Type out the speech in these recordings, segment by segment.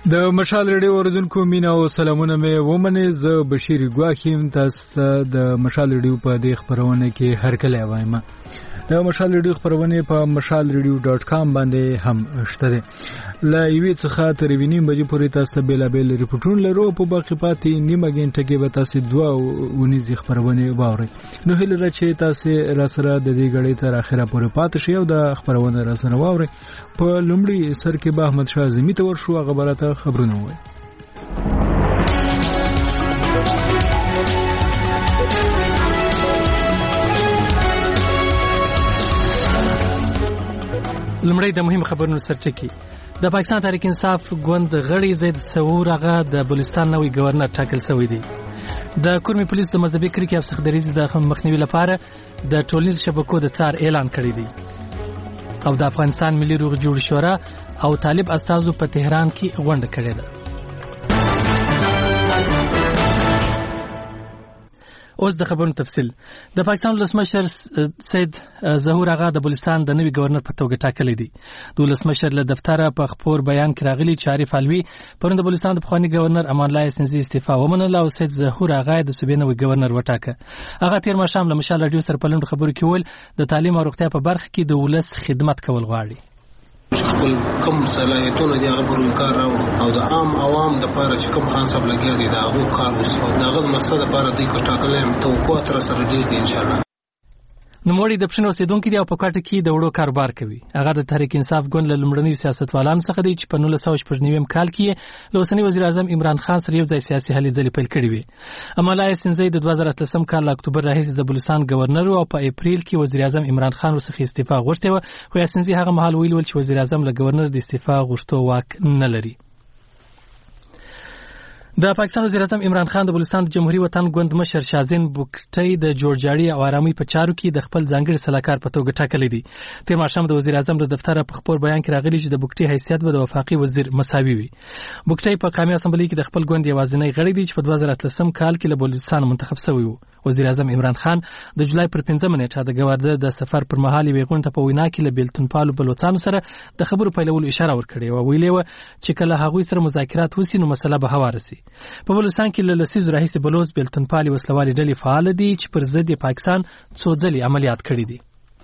د مشال ریډیو اوریدونکو مینا او سلامونه مې ومنه. زه بشیر ګواخیم، تاسو د مشال ریډیو په دې خبرونه کې هر کله وایم. د مشال ریډیو خبرونه په mashalradio.com باندې هم شته. لا یوې څخه تر وینیم بجې پورې تاسو بیلابل ریپورتونه لرو. په باقي پاتې نیمه غنټه کې به تاسو دوه ونیزي خبرونه واورئ. نو هیله ده چې تاسو را سره د دې غړي تر اخره پورې پاتې شئ او د خبرونه را سره واورئ. په لومړي سر کې به احمد شاه زمي ته ورشو خبراته خبرونه وای. لمړی د مهم خبرونو سرچکی. د پاکستان تحریک انصاف ګوند غړي زید سعور هغه د بلوچستان نوی گورنر ټاکل شوی دی. د کورمي پولیس د مذهبي کرکې او سختدریزي د مخنیوي لپاره د ټولنیز شبکو د څار اعلان کړی دی. او د افغانستان ملي روغ جوړ شورا او طالب استازو په تهران کې غونډه کړې ده. اوس د خبرونو تفصیل. د پاکستان ولسمشر سید ظهور آغا د بلوچستان د نوي گورنر په توګه ټاکلی دی. د ولسمشر له دفتره په خبر بیان کې راغلی چې عارف علوي پرون د بلوچستان د پخوانی گورنر امان الله سنزي استعفا ومنله او سید ظهور آغا د صوبې نوي گورنر وټاکه. هغه تیر ماښام له مشال راډیو سره په لنډو خبرو کې ویل د تعلیم او روغتیا په برخه کې د ولس خدمت کول غواړي. خپل کوم صلاحیتونه دی هغه پر کار راو او د عام عوام د لپاره چې کوم خان صاحب لګیا دي دا هغه کار وسو دا غو مقصد لپاره دی کو ټاکلم توقع تر سره دی ان شاء الله. نوموړي د پښنو اوسیدونکو دی او په کوټه کې د وړو کاروبار کوي. هغه د تحریک انصاف ګوند له لومړنیو سیاستوالانو څخه دی چې په 1999 کال کې له اوسنی وزیر اعظم عمران خان سره یو ځای سیاسي هلې ځلې پیل کړې وي. امان الله سنزي د 2013 کال اکتوبر راهیسې د بلوچستان گورنر او په اپریل کې وزیر اعظم عمران خان ورڅخه استعفا غوښته و، خو سنزي هغه مهال ویل چې وزیر اعظم له گورنر د استعفا غوښتو واک نه لري. د پاکستان وزیر اعظم عمران خان د بلوچستان د جمهوریت وطن ګوند مشر شازین بوکټي د جوړجاړي او آرامي په چارو کې د خپل ځانګړي سلاکار په توګه ټاکلی دی. تیر ماښام د وزیر اعظم د دفتر په خبر بیان کې راغلی چې د بوکټي حیثیت به د وفاقي وزیر مساوي وي. بوکټي په قومي اسمبلی کې د خپل ګوند یوازینی غړی دی چې په 2013 کال کې له بلوچستان منتخب شوی و. وزیر اعظم عمران خان د جولای پر 15 نیټه د گورنر د سفر پر مهال ویغون ته په وینا کې له بیلتونپالو بلوچستان سره د خبرو پیلولو اشاره ورکړې او ویلې و چې کله هغوی سره مذاکرات وسی نو مسله به هواره سي. په بلوچستان کې له لسیزو راهیسې بلوچ بیلتونپالي وسلوالي ډلې فعال دي چې پر ضد پاکستان څو ځلې عملیات کړي دي.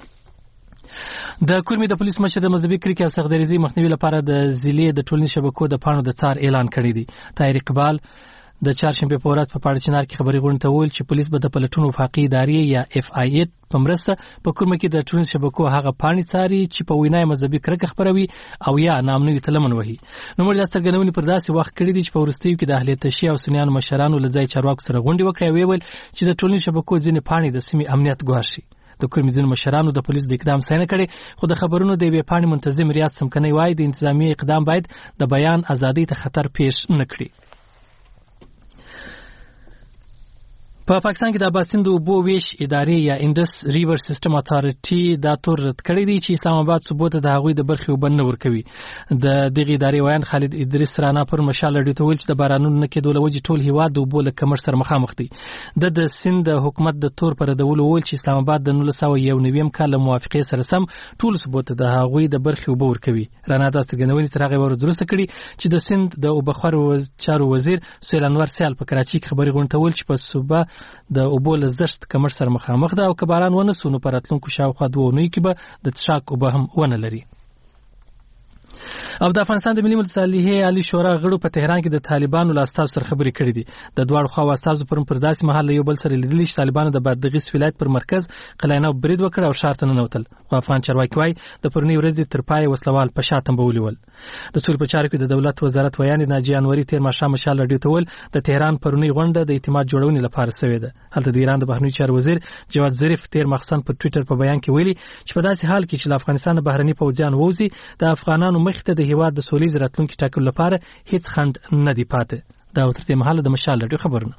د کورمي د پولیس مشر د مذهبي کرکې او سختدریزي مخنیوي لپاره د ضلعي د ټولنیز شبکو د پاڼو د څار اعلان کړی دی. طاهر اقبال د چهارشنبه په ورځ په پاړچنار کې خبري غونډه ول چې پولیس به د پلټونو وفاقي ادارې یا FI8 په مرسته په کورمه کې د ټولنیز شبکو هغه پاڼې څاري چې په وینای مذهبي کرکه خبروي او یا نامنوي تلمن وهي. نو موږ د څرګندونې پر داسې وخت کړی دی چې په ورستیو کې د اهل تشیع او سنیانو مشرانو لځای چارواکو سره غونډه وکړه او ویل چې د ټولنیز شبکو ځینې پاڼې د سیمې امنیت ګواښي. د کورمي ځینو مشرانو د پولیسو د اقدام ستاینه کړې، خو د خبرونو د یوې پاڼې منتظم ریاض سمکنی وایي د انتظامی اقدام باید د بیان ازادۍ ته خطر پیښ نه کړي. په پاکستان کې د اباسین د اوبو ویش ادارې یا انډس ریور سیستم اتارټي دا تور رد کړی دی چې اسلام آباد صوبو ته د هغوی د برخې اوبه نه ورکوي. د دغې ادارې ویان خالد ادریس رانا پر مشال راډیو ته ویل چې د بارانونو نه کېدو له وجې ټول هیواد د اوبو له کمښت سره مخامخ دی. د سیند د حکومت د تور پر ردولو ویل چې اسلام آباد د 1991 کال له موافقې سره سم ټول صوبو ته د هغوی د برخې اوبه ورکوي. رانا دا څرګندونې تر هغې ورځ وروسته کړي چې د سیند د اوبخورو چارو وزیر سهیل انور سیال په کراچۍ کې خبري غونډه ول چې په صوبه د اوبو له زښت کمښت سره مخامخ ده او که باران ونه سو نو په راتلونکو شاوخوا 2 اونیو کې به د څښاک اوبه هم ونه لري. او د افغانستان د ملي مصالحې عالی شورا غړو په تهران کې د طالبانو له استازو سره خبرې کړې دي. د دواړو خواو استازو پر داسې مهال یو بل سره لیدلي چې طالبانو د بادغیس ولایت پر مرکز قلعه برید وکړ او ښار ته ننوتل. خو افغان چارواکي وایي د پرونۍ ورځې تر پایه وسلوال په شا تنبولي ول. د سولې په چارو کې د دولت وزارت ویان ناجیه انوري تیر ماښام مشال راډیو ته ویل د تهران پرونۍ غونډه د اعتماد جوړونې لپاره شوې ده. هلته د ایران د بهرنیو چارو وزیر جواد ظریف تیر ماخستن په ټویټر په بیان کې ویلي چې په داسې حال کې چې له افغانستان بهرني پوځیان ووځي د افغانانو مخ ته د هیواد د سولې راتلونکي ټاکلو لپاره هیڅ خنډ نه دی پاتې. دا تر دې مهاله د مشال راډیو خبرونه.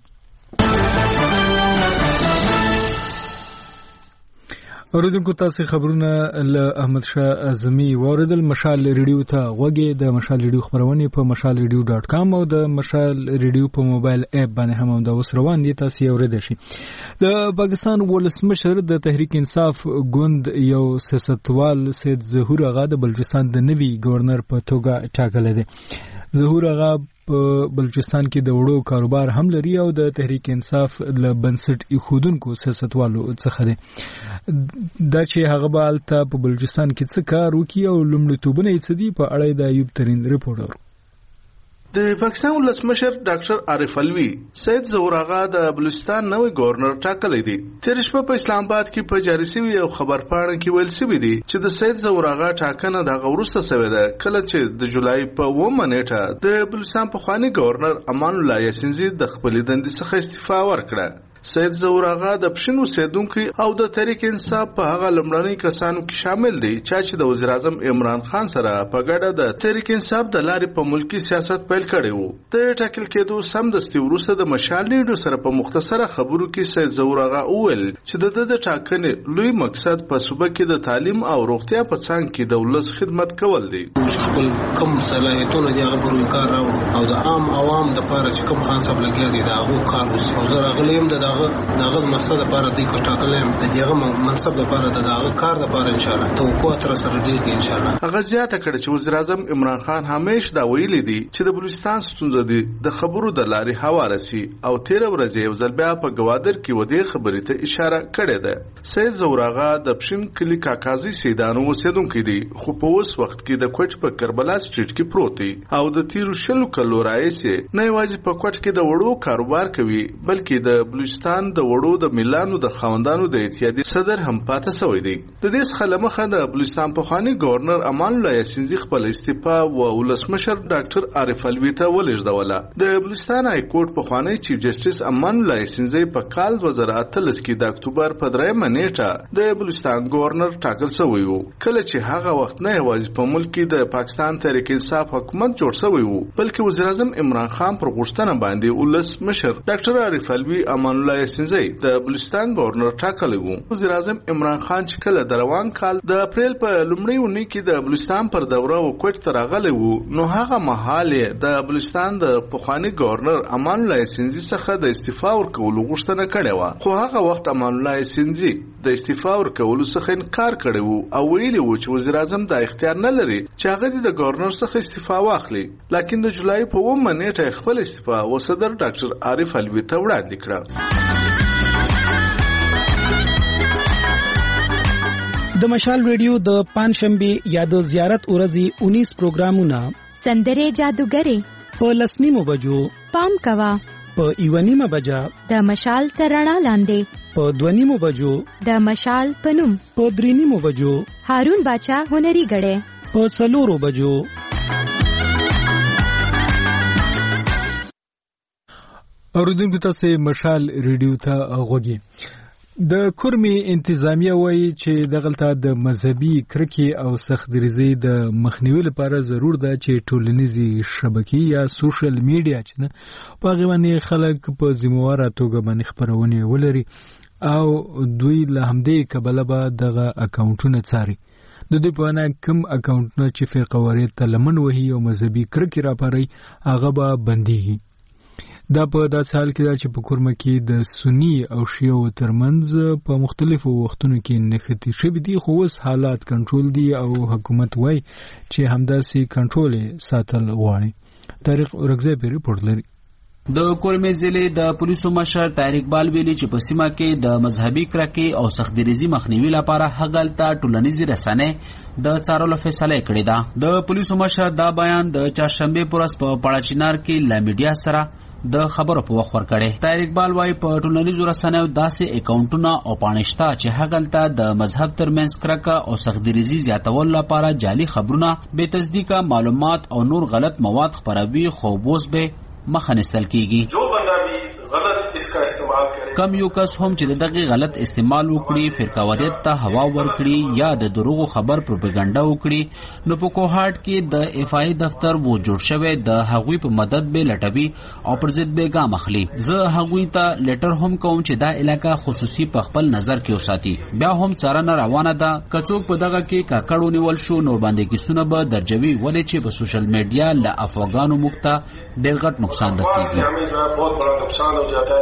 اوریدونکو تاسو خبرونه له احمد شاه اعظمي واردل. مشال ریډیو ته غوږی د مشال ریډیو خبرونه په mashalradio.com او د مشال ریډیو په موبایل اپ باندې هم د اوس روان دي، تاسو یې اوریدئ شئ. د پاکستان ولسمشر د تحریک انصاف ګوند یو سیاستوال سید ظهور آغا د بلوچستان د نوي گورنر په توګه ټاکل دي. ظهور هغه په بلوچستان کې د وړو کاروبار هم لري او د تحریک انصاف له بنسټ ایښودونکو سیاستوالو څخه دی. دا چې هغه به هلته په بلوچستان کې څه کار وکړي او لومړیتوبونه یې څه دي، په اړه یې د ایوب ترین رپورټ. د پاکستان ولسمشر ډاکټر عارف علوي سید ظهور آغا د بلوچستان نوې گورنر ټاکلی دی. تیر شپه په اسلام آباد کې په جاري شوي یو خبرپاڼه کې ویل شوي دي چې د سید ظهور آغا ټاکنه د هغه وروسته شوې ده کله چې د جولای په 9 نیټه د بلوچستان پخواني گورنر امان الله یاسینزي د خپلې دندې څخه استعفا ورکړه. سید ظهور آغا د پښین اوسیدونکي او د تحریک انصاف په هغه لومړنۍ کسانو کې شامل دی چې د وزیر اعظم عمران خان سره په ګډه د تحریک انصاف د لارې په ملکی سیاست پیل کړی وو. د ټاکل کېدو سمدستي وروسته د مشال لیډو سره په مختصره خبرو کې سید ظهور آغا وویل چې د ټاکنې لوی مقصد په صوبه کې د تعلیم او روغتیا په څنګ کې د ولس خدمت کول دی. خپل کوم صلاحیتونه دی هغه پرې کار راوړو او د عام عوام د لپاره چې کوم خان صاحب لګیا دی دا هغه کار وسو. او زه راغلم دغه مقصد لپاره دی کو ټاکلم د دغه منصب لپاره دغه کار لپاره ان شاء الله توقع تر سره دی ان شاء الله. هغه زیاته کړ چې وزیر اعظم عمران خان همیش دا ویلي دی چې د بلوچستان ستونزه دي د خبرو د لارې هوارسي او 13 ورځې یو ځل بیا په گوادر کې ودې خبرې ته اشاره کړې ده. سید ظهور آغا د پښین کلی کاکازي سیدانو اوسیدونکي دي خو په اوس وخت کې د کوټ په کربلا سټریټ کې پروت دی او د تیرو شلو کلو راځي نه یوازې په کوټ کې د وړو کاروبار کوي بلکې د بلوچستان د وړو د ملانو د خوندانو د اتحادیې صدر هم پاتې شوی دی. د دې څخه لمخه د بلوچستان پخوانی گورنر امان الله یاسینزي خپل استعفا او ولسمشر ډاکټر عارف علوي ته ولېږدوله. د بلوچستان های کورټ پخوانی چیف جسټس امان الله یاسینزي په کال 2013 کې د اکتوبر په 3 نیټه د بلوچستان گورنر ټاکل شوی وو کله چې هغه وخت نه یوازې په ملک کې د پاکستان تحریک انصاف حکومت جوړ شوی وو بلکې وزیر اعظم عمران خان پر غوښتنه باندې ولسمشر ډاکټر عارف علوي امان الله یاسینزي د بلوچستان گورنر ټاکلی وو. وزیر اعظم عمران خان چې کله د روان کال د اپریل په لومړۍ اونۍ کې د بلوچستان پر دوره کوټ ته راغلی وو نو هغه مهال د بلوچستان د پخوانی گورنر امان الله یاسینزي څخه د استعفا ورکولو غوښتنه کړې وه خو هغه وخت امان الله یاسینزي د استعفا ورکولو څخه انکار کړی وو او ویلي وو چې وزیر اعظم دا اختیار نه لري چې هغه د گورنر څخه استعفا واخلي. لکن د جولای په 9 نیټه خپل استعفا و صدر ډاکټر عارف علوي ته وړاندې کړه. د مشال ریډیو د پنځشنبه یا د زیارت ورځې 19 پروګرامونه سندره جادوګری په لسنیمو بجو پام کوا په 1 بجا د مشال ترڼا لاندې په 2 بجو د مشال پنوم په 3 بجو هارون باچا هنري غړې په 4 بجو. اوریدونکو تاسو مشال ریډیو ته غوږی. د کورمي انتظامیه وایي چې دغلته د مذهبي کرکې او سختګریزۍ د مخنیوي لپاره ضرور ده چې ټولنیزې شبکې یا سوشل میډیا چې په هغې باندې خلک په ذمهواره توګه باندې خپرونې ولري او دوی له همدې کبله به دغه اکاونټونه څاري. د دوی په وینا کوم اکاونټونه چې فرقوارۍ ته لمن وهي او مذهبي کرکې راپاروي هغه به بندېږي. دا په داسې حال کې ده چې په کورمه کې د سني او شیعو ترمنځ په مختلفو وختونو کې نښتې شوي دي خو اوس حالات کنټرول دي او حکومت وایي چې همداسې کنټرول ساتل غواړي. تاریخ ورکزی په ریپورټ لري. د کورمه ضلع د پولیسو مشر طارق اقبال ویلي چې په سیمه کې د مذهبي کرکې او سختګریزۍ مخنیوي لپاره هغلته ټولنیزې رسنۍ د څارلو فیصله کړې ده. د پولیسو مشر دا بیان د چهارشنبه پر ورځ په پاړاچینار کې له میډیا سره د خبرو په وخت ورکړي. طارق اقبال وايي په ټولنیزو رسنیو داسې اکاونټونه او پاڼشته چې هغلته د مذهب ترمنځ کرکه او سختګریزۍ زیاتولو لپاره جعلي خبرونه بې تصدیقه معلومات او نور غلط مواد خپروي خو اوس به مخه نیستل کیږي. کم یو کس هم چې دغه غلط استعمال وکړي فرقواریت ته هوا ورکړي یا د دروغو خبر پروپاګاندا وکړي نو په کوهاټ کې د اف آی دفتر وو جوړ شوی د هغوی په مدد به لټوي او پر ضد به ګام اخلي. زه هغوی ته لیټر هم کوم چې دا علاقہ خصوصي په خپل نظر کې وساتي. بیا هم څارنه روانه ده کڅوک په دغه کې کاکړو نیول شو نور باندې کیسونه به درجوي ولې چې په سوشل میډیا له افغانو مخته ډېر غټ نقصان رسیږي.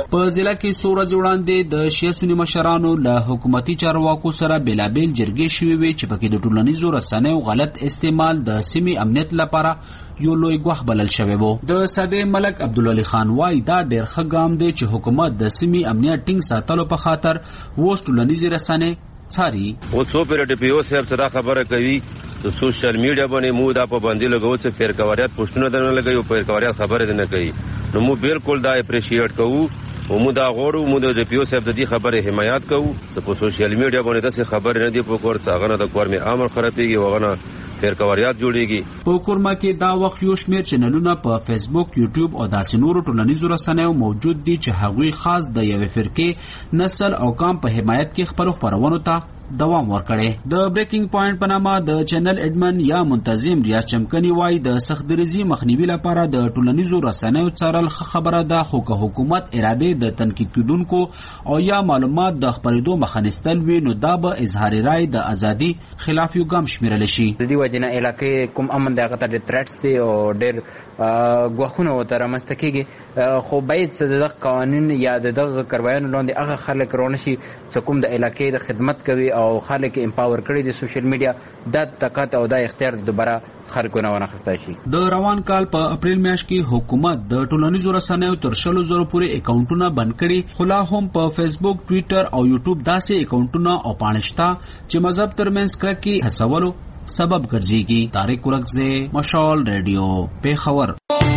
په ضلع کې څو ورځې وړاندې د شیعه سني مشرانو له حکومتي چارواکو سره بېلابېل جرګې شوې وې چې پکې د ټولنیزو رسنیو غلط استعمال د سیمې امنیت لپاره یو لوی ګواښ بلل شوی و. د سده ملک عبدالولي خان وایي دا ډېر ښه ګام دی چې حکومت د سیمې امنیت ټینګ ساتلو په خاطر اوس ټولنیزې رسنۍ څاري. اوس څو پېره ډي پي او صاحب سره خبره کوي د سوشل میډیا باندې مو دا پابندي لګوو چې پیرکواریات پوسټونه درنه لګوي او پیرکواریات خبره نه کوي. نو مو بالکل دا اپریشیټ کوو او مو دا غواړو مو د ډي پي او صاحب د دې خبره حمایت کوو. په سوشل میډیا باندې داسې خبره نه دی په کور څنګه نه د کور می امر خرابېږي وغه پیرکواریات جوړیږي. په کورما کې دا وخت یو شمېر چینلونه په فیسبوک، یوټیوب او داسې نورو ټولنیزو رسنیو موجود دي چې هغوی خاص د یوې فرقې، نسل او قام په حمایت کې خپرونو ته دوام ورکړي. د بریکینګ پوینټ په نامه د چینل اډمن یا منتظم ریاض چمکني وایي د سختدریزي مخنیوي لپاره د ټولنیزو رسنیو څارل خبره ده، خو که حکومت اراده د تنقید کیدونکو او یا معلومات د خپرېدو مخه نیستل وي نو دا به اظهار رای د ازادي خلاف یو ګام شمیرل شي. د دې وجه نه علاقې کوم امن دغه ته د تھریټس دي او ډېر غوښونه وته رامنځته کېږي، خو باید د قانون یا دغه کاروایانو لاندې هغه خلک رونه شي چې کوم د علاقې د خدمت کوي او خلک امپاور کړي د سوشل میډیا د طاقت او د اختیار دوباره خلکو نه ونخسته شي. د روان کال په اپریل میاشت کې حکومت د ټولنیزو رسنیو تر 100,000 پورې اکاونټونه بند کړي، خو لا هم په فیسبوک، ټویټر او یوټیوب داسې اکاونټونه او پاڼشتا چې مذهب ترمنځ کرکې هڅولو سبب ګرځيږي. طارق ورکزے، مشال ریډیو، پیښور.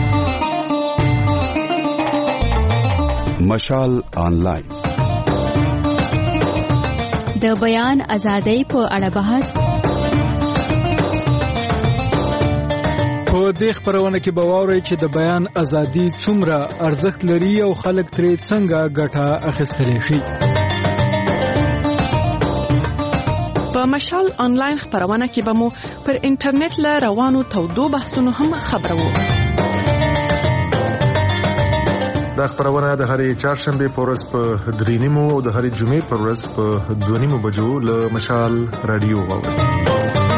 مشال آنلاین د بیان ازادۍ په اړه بحث. په دې خبرونه کې به واورئ چې د بیان ازادي څومره ارزښت لري او خلک ترې څنګه ګټه اخیستلی شي. په مشال آنلاین خبرونه کې به مو پر انټرنیټ له روانو تودو بحثونو هم خبرو. دا خبرونه د هرې چهارشنبه په ورځ په 3:30 او د هرې جمعې په ورځ په 2:30 بجو له مشال رادیو واورئ.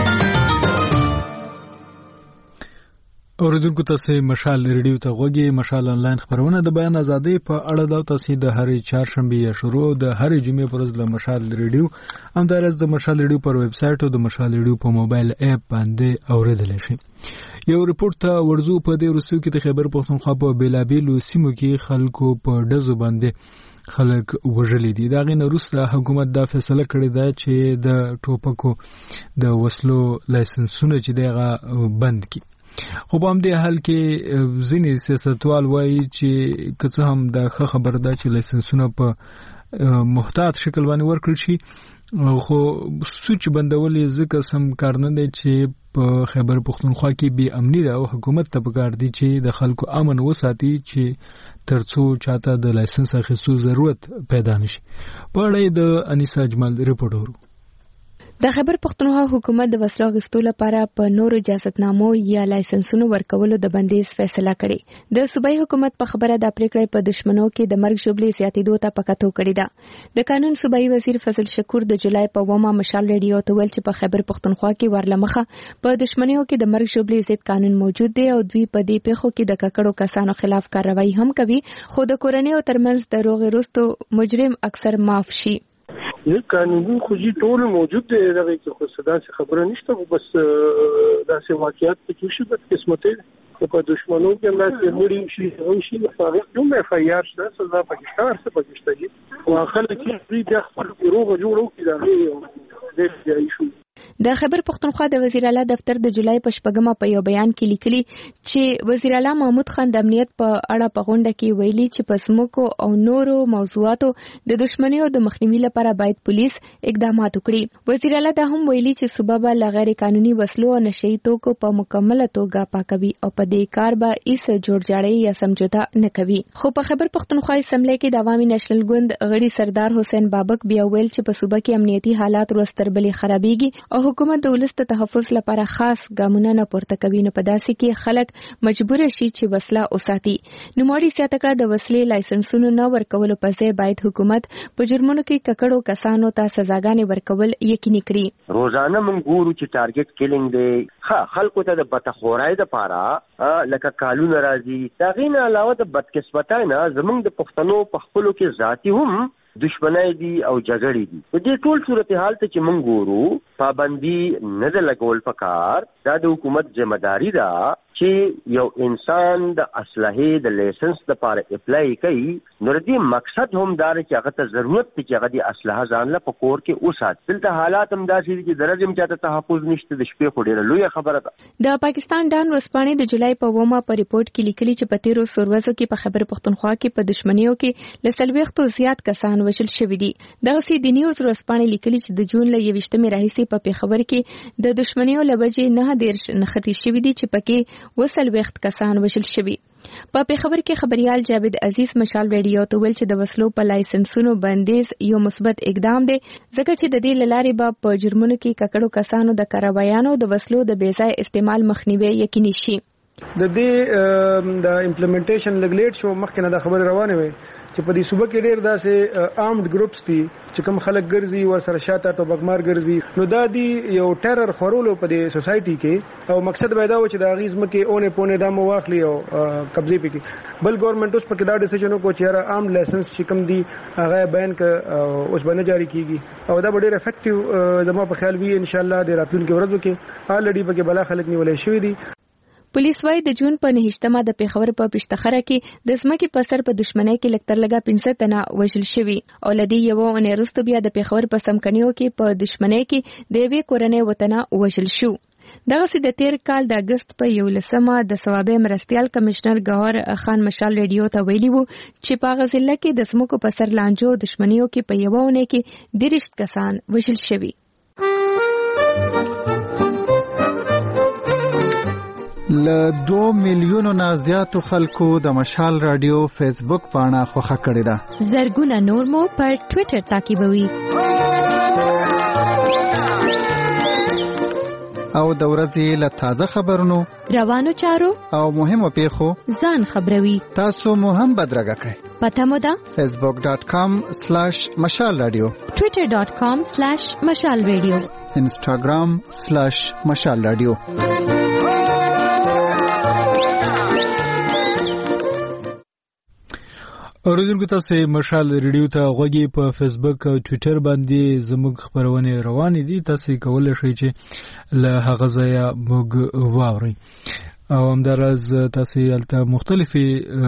اوریدونکو تاسو مشال ریډیو ته غوږی. مشال آنلاین خبرونه د بیان ازادۍ په اړه دا تاسو د هرې چهارشنبه یا شروع د هرې جمعې پر ورځ له مشال ریډیو همدارس د مشال ریډیو پر ویب سټ او د مشال ریډیو په موبایل اپ باندې اوریدل شي. یو ریپورت ته ورزو په دې روسو کې د خیبر پښتونخوا په بیلابیلو سیمو کې خلکو په ډزو باندې خلک وژلي دي. دا غي روسه حکومت دا فیصله کړې ده چې د ټوپکو د وسلو لایسنسونه چې دغه بند کړي. خو په همدې حال کې ځینې سیاستوال وایي چې که څه هم دا ښه خبره ده چې لایسنسونه په محتاط شکل باندې ورکړل شي، خو سوچ بندولې ځکه سم کار نه دی چې په خیبر پښتونخوا کې بې امني ده او حکومت ته پکار دی چې د خلکو امن وساتي چې ترڅو چاته د لایسنس اخیستو ضرورت پیدا نشي. په اړه د انیسا اجمل ریپورت ورو. د خیبر پښتونخوا حکومت د وسلو اخیستو لپاره په نورو اجازهتنامو یا لایسنسونو ورکولو د بندیز فیصله کړې. د صوبایي حکومت په خبره د پریکړې په دشمنو کې د مرګ شوبلې زیاتېدو ته پکاتو کړې ده. د قانون صوبایي وزیر فضل شکور د جولای په 1 مشال ریډیو ته ویل چې په خیبر پښتونخوا کې ورلمخه په دشمنیو کې د مرګ شوبلې ضد قانون موجود دی او دوی په دې پیښو کې د ککړو کسانو خلاف کاروایی هم کوي، خو د کورنیو ترمنځ د روغ رستو مجرم اکثر معاف شي. یہ قانون خوشی ټول موجود دی، دغه کې خو صدا څه خبره نشته، بس داسې واقعیت کې شي د قسمته په دشمنو کې مې مړی شي او شي هغه کوم اف ای آر شته سزا پاکستان څخه پاکستاني او خلک چې بیا خپل روغ جوړو کې دا دې ایشو. د خیبر پښتونخوا د وزیر اعلی دفتر د جولای په 8 په یو بیان کې لیکلي چې وزیر اعلی محمود خان د امنیت په اړه په غونډه کې ویلي چې په سمکو او نورو موضوعاتو د دشمنیو د مخنیوي لپاره باید پولیس اقدامات وکړي. وزیر اعلی دا هم ویلي چې صوبه به غیر قانوني وسلو او نشئی توکو په مکمله توګه پاکوي او په دې کار به هیڅ جوړجاړی یا سمجوتا نه کوي. خو په خیبر پښتونخوا اسمبلی کې د عوامي نېشنل ګوند غړي سردار حسین بابک بیا ویل چې په صوبه کې امنیتي حالات ورستر بلې خرابېږي او حکومت د ولس د تحفظ لپاره خاص ګامونه نه پورته کوي، نو په داسې کې خلک مجبور شي چې وسله وساتي. نوموړي زیاته کړه د وسلې لایسنسونو نه ورکولو په ځای باید حکومت په جرمونو کې ککړو کسانو ته سزاګانې ورکول یقیني کړي. روزانه موږ ګورو چې ټارګټ کیلینګ دی خلکو ته د بتخورای د پاره لکه کالونه راځي. دا غینه علاوه د بدقسمتۍ نه زموږ د پښتنو په خپلو کې ذاتي هم دشمنای دي او جګړې دي. په دې ټول صورتحال ته چې موږ ګورو پابندي نه ده لګول پکار. دا د حکومت ذمہداري ده چې یو انسان د اسلحې د لایسنس لپاره اپلای کوي، نو دې مقصد هم دا چې هغه ته ضرورت دی چې هغه د اسلحه ځان له پکور کې اوسات. دلته حالات هم داسې دي چې درجه چاته تحفظ نشته. د شپې خو ډیره لویه خبره ده. د پاکستان ډان ورځپاڼې د جولای په 9 په ریپورت کې لیکلي چې په تیرو څوروزو کې په خیبر پختونخوا کې په دښمنیو کې له 40 زیات کسان وژل شوي دي. دغه سي د نیوز ورځپاڼې لیکلي چې د جون له 21 راهیسې په پیښور کې د دښمنیو لبجې 9 نختی شوي دي چې پکې 40 کسان وژل شوي. په پیښور کې خبريال جاوید عزیز مشال ریډیو ته ویل چې د وسلو په لایسنسونو بندیز یو مثبت اقدام دی، ځکه چې د دې لارې به په جرمونو کې ککړو کسانو د کاروایانو د وسلو د بېځای استعمال مخنیوي یقیني شي. د دې د امپلیمنټیشن لګلیټ شو مخکې نه د خبر روانه وي چې په دې صوبه کې ډېر داسې آرمډ ګروپس دي چې کوم خلک ګرځي ورسره شاته ټوبکمار ګرځي، نو دا دی یو ټیرر خورولو په دې سوسایټي کې، او مقصد به دا و چې د هغې ځمکې اونې پونې دا مو واخلي او قبضې پکې. بل ګورنمنټ اوس پکې دا ډیسیژن وکړو چې یاره آرمډ لایسنس چې کوم دي هغه بیان که اوس به نه جاري کیږي، او دا به ډېر افیکټیو زما په خیال وي انشاءالله د راتلونکي ورځو کې. آلریډي پکې بلا خلک نیولای شوي دي. پولیس وايي د جون په 9 د پیښور په پښتخره کې د ځمکې په سر په دښمنۍ کې لکتر لګا 15 تنه وژل شوي، او لدی یو اونۍ وروسته بیا د پیښور په سمکنیو کې په دښمنۍ کې د یوې کورنۍ وطنه وژل شو. دغه د تیر کال د اگست په 11 د ثوابه مرستيال کمشنر گوهر خان مشال ریډیو ته ویلي وو چې په غزله کې د ځمکو په سر لانجو دښمنیو کې په یو اونۍ کې 30 کسان وژل شوي. ل 2 میلیونو نه زیاتو خلکو د مشال رادیو فیسبوک پاڼه خوښه کړې ده. زرګونه نور مو پر ټوئیټر تعقیبوي او د ورځې له تازه خبرونو، روانو چارو او مهمو پیښو ځان خبروي. تاسو مو هم بدرګه کړئ. پته مو ده facebook.com/mashalradio، twitter.com/mashalradio، instagram/mashalradio. اوریدونکو تاسو مشال ریډیو ته غوږی په فیسبوک او ټوئیټر باندې زموږ خبرونه روانې دي، تاسو کولای شئ چې له هغه ځایه موږ واورئ، او همدارز تاسو البته مختلفي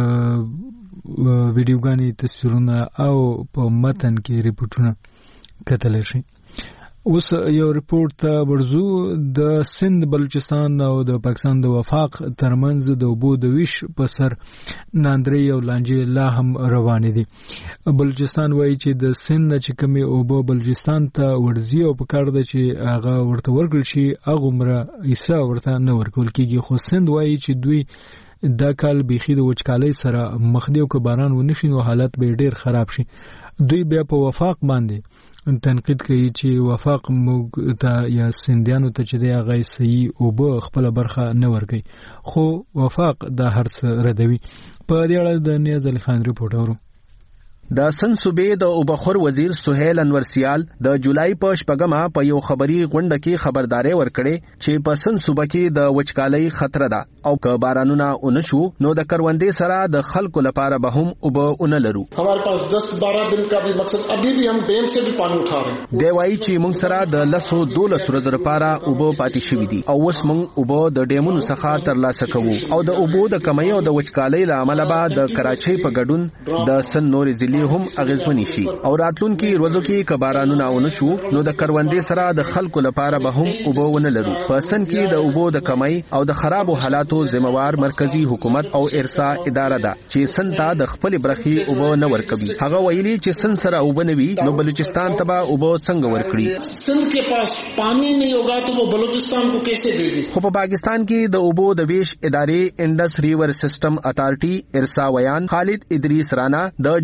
ویډیوګانې، تصویرونه او په متن کې ریپورتونه کتلی شئ. اوس یو ریپورت ته ورځو. د سند، بلوچستان او د پاکستان د وفاق ترمنځ د اوبو د ویش په سر ناندري او لانجې لا هم روانې دي. بلوچستان وایي چې د سند چې کومې اوبه بلوچستان ته ورځي او په کار ده چې هغه ورته ورکړل شي، هغه عمره حصه ورته نه ورکول کیږي، خو سند وایي چې دوی دا کال بیخي د وچکالۍ سره مخ دي او که باران ونه شي نو حالت به ډیر خراب شي. دوی بیا په وفاق باندې تنقید کوي چې وفاق موږ ته یا سندیانو ته چې دی هغه صحیح اوبه خپله برخه نه ورکوي، خو وفاق دا هر څه ردوي. په دې اړه د نیاز علي خان ریپورټ اورو. د سن صوبې د اوبخور وزیر سهیل انور سیال د جولای په 8 په یو خبري غونډه کې خبرداري ورکړې چې په سن صوبه کې د وچکالۍ خطر ده او که بارانونه اونشو نو د کروندې سره د خلکو لپاره به هم اوبه اون لرو. हमारे पास 10-12 दिन का भी मकसद अभी भी हम डैम से भी पानी उठा रहे हैं. دی وایي چې موږ سره د 12 ورځې لپاره اوبه پاتې شوي دي او اوس موږ اوبه د ډیمونو څخه ترلاسه کوو او د اوبو د کمی او د وچکالۍ له امله به د کراچۍ په ګډون د سن نورې ضلع هم اغیزمنې شي او راتلونکي ورځو کې که بارانونه ونشو نو د کروندې سره د خلکو لپاره به هم اوبه ونه لرو. په سن کې د اوبو د کمی او د خرابو حالاتو ذمہوار مرکزی حکومت او ارسا اداره ده چې سن ته د خپل برخي اوبه نه ورکوي. هغه ویلي چې سن سره اوبه نه وي نو بلوچستان ته به اوبه څنګه ورکړي. سن के पास पानी नहीं होगा तो वो बलूचिस्तान को कैसे देगी. خو په پاکستان کې د اوبو د ویش ادارې انډس ریور سیستم اتھارټي ارسا ویان خالد ادریس رانا د جولای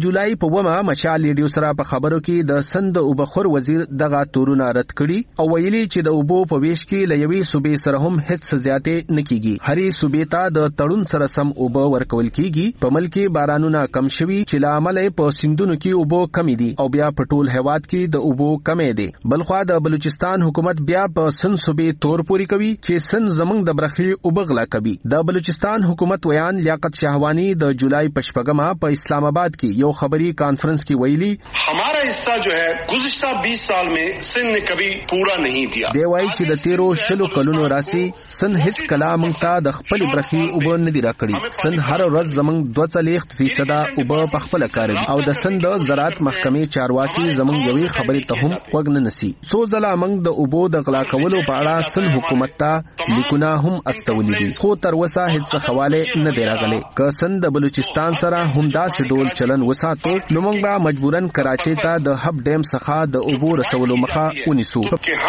په ومه مشال ریډیو سره په خبرو کې د سند او بخور وزیر دغه تورونه رد کړي او ویلي چې د اوبو په ویش کې لوي صوبې سره هم هیڅ زیاتې نکېږي. هرې صوبې ته د تړون سره سم اوبو ورکول کیږي. په ملک کې بارانونه کم شوي چې لامل په سیندونو کې اوبو کمی دي او بیا په ټول هیواد کې د اوبو کمې دي. بلخوا د بلوچستان حکومت بیا په سن صوبې تور پوری کوي چې سن زمنګ د برخې وبغلا کوي. د بلوچستان حکومت ویان لیاقت شهوانی د جولای پشپګما په اسلام آباد کې یو خبري کانفرنس کې ویلي हमारा हिस्सा जो है गुज़िश्ता 20 साल में सिंध ने कभी पूरा नहीं दिया. دی وایي چې د تیرو شلو کلونو راسي سن هیڅ کلا مونږ ته د خپل برخې اوبه نه دی راکړي. سن هر ورځ زمنګ 2% اوبه په خپل کاروي او د سن د زراعت محکمې چارواکي زمنګ یوې خبرې ته هم وګ نه نسی. څو ځله مونږ د اوبو د غلا کولو په اړه سن حکومت ته لیکونه هم استولې دي خو تر اوسه هیڅ حواله نه دی راغلی. که سن د بلوچستان سره هم داسې ډول چلن وساتو نو موږ به مجبورن کراچۍ ته د هب ډیم څخه د اوبو رسولو مخه ونیسو.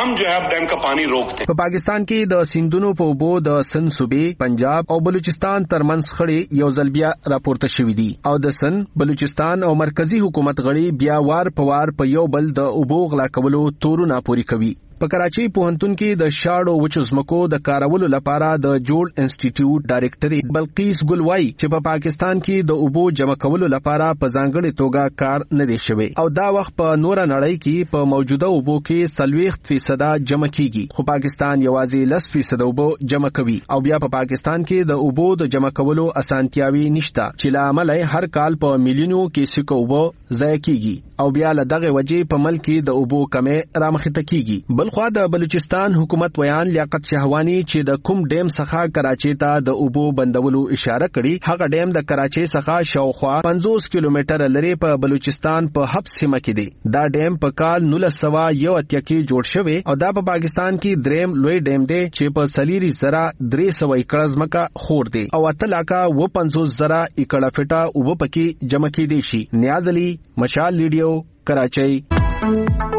په پاکستان کې د سیندونو په اوبو د سن صوبې پنجاب او بلوچستان ترمنځ خړې یو ځل بیا راپورته شوې دي او د سن بلوچستان او مرکزی حکومت غړي بیا وار په وار په یو بل د اوبو غلا کولو تورونه پوری کوي. په کراچۍ پوهنتون کې د شاړو وچو ځمکو د کارولو لپاره د جوړ انسټیټیوټ ډایریکټري بلقیس ګلوای چې په پاکستان کې د اوبو جمع کولو لپاره په ځانګړي توګه کار نه دی شوی او دا وخت په نور نړۍ کې په موجوده اوبو کې 40% جمع کیږي خو پاکستان یوازې 10% اوبو جمع کوي او بیا په پاکستان کې د اوبو د جمع کولو اسانتیاوي نشته چې لامل هر کال په میلیونو کې سکه اوبو ضایع کیږي او بیا له دغه وجې په ملک کې د اوبو کمې رامخته کیږي. خو د بلوچستان حکومت ویان لیاقت شهوانی چې د کوم ډیم څخه کراچۍ ته د اوبو بندولو اشاره کړي هغه ډیم د کراچۍ څخه شاوخوا 50 کیلومتر لري په بلوچستان په حب سیمه کې دی. دا ډیم په کال 1901 کې جوړ شوی او دا په پاکستان کې دریم لوی ډیم دی چې په سلیری زرا 300 ایکړ ځمکه خور دی او اتلاکا 50 زرا ایکړه فټه اوبه پکې جمع کېدي شي. نیاز علي مشال ریډیو کراچۍ.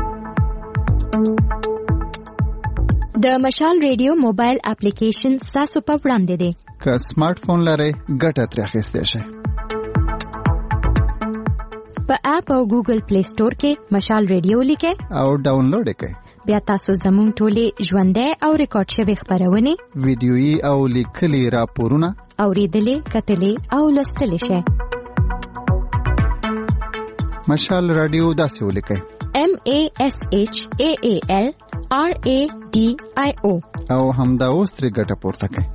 د مشال ریډیو موبایل اپلیکیشن تاسو په وړاندې دی. که سمارټ فون لرئ ګټه ترې اخیستی شئ. په اپ او ګوګل پلی سٹور کې مشال ریډیو لیکئ او ډاونلوډ یې کړئ. بیا تاسو زموږ ټولې ژوندۍ او ریکارډ شوي خپرونې ویډیويي او لیکلي راپورونه اورېدلې کتلې او لوستلی شئ. مشال رادیو داسې ولیکئ MASHAAL RADIO او همدا اوس ترې ګټه پورته کړئ.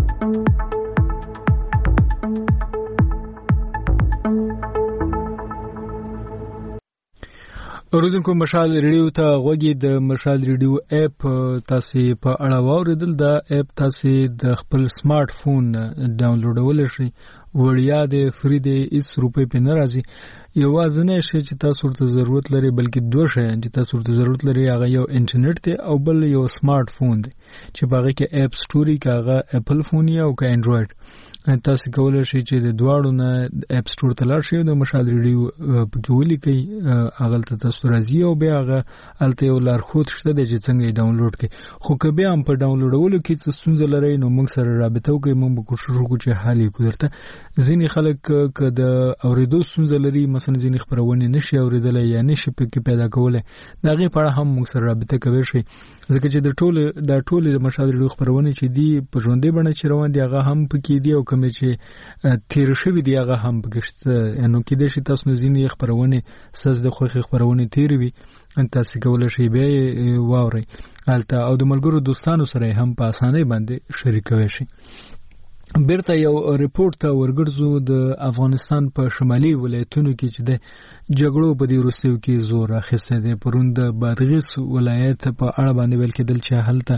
اوریدونکو مشال ریډیو ته غوږی د مشال ریډیو اپ تاسو په اړه واوریدل. دا اپ تاسو د خپل سمارټ فون ډاونلوډول شئ. وړیا دی فری دی هیڅ روپۍ په ناراضي. یوازینی شی چې تاسو ورته ضرورت لري بلکې دوه شیان چې تاسو ورته ضرورت لري هغه یو انټرنیټ دی او بل یو سمارټ فون دی چې په هغه کې اپ سټوري کې هغه اپل فون یا او که انډراید. تاسو کولای شئ چې د دواړو نه اپ سټور ته لاړ شئ د مشال ریډیو پکې ولیکئ هغه ته تاسو راځي او بیا هغه هلته یو لارښود شته دی چې څنګه یې ډاونلوډ کړئ. خو که بیا هم په ډاونلوډولو کې څه ستونزه لرئ نو موږ سره رابطه وکړئ. موږ به کوشش وکړو چې حل یې کړو درته. ځینې خلک که د اورېدو ستونزه لري مثلا ځینې خپرونې نشي اورېدلی یا نشي پکې پیدا کولی د هغې په اړه هم موږ سره رابطه کولی شئ ځکه چې دا ټولې د مشال ریډیو خپرونې چې دي په ژوندۍ بڼه چې روان دي هغه هم پکې دي او کومې چې تیر شوي دي هغه هم پکې شته. نو کېدای شي تاسو نه ځینې خپرونې ستاسو د خوښې خپرونې تیرې وي تاسو کولی شئ بیا یې واورئ هلته او د ملګرو دوستانو سره هم په اسانۍ باندې شریکولی شئ. بیرته یو ریپورت ته ورګرځو. د افغانستان په شمالي ولایتونو کې چې د جګړو په دې وروستیو کې زور اخیستی دی. پرون د بادغیس ولایت په اړه باندې ویل کېدل چې هلته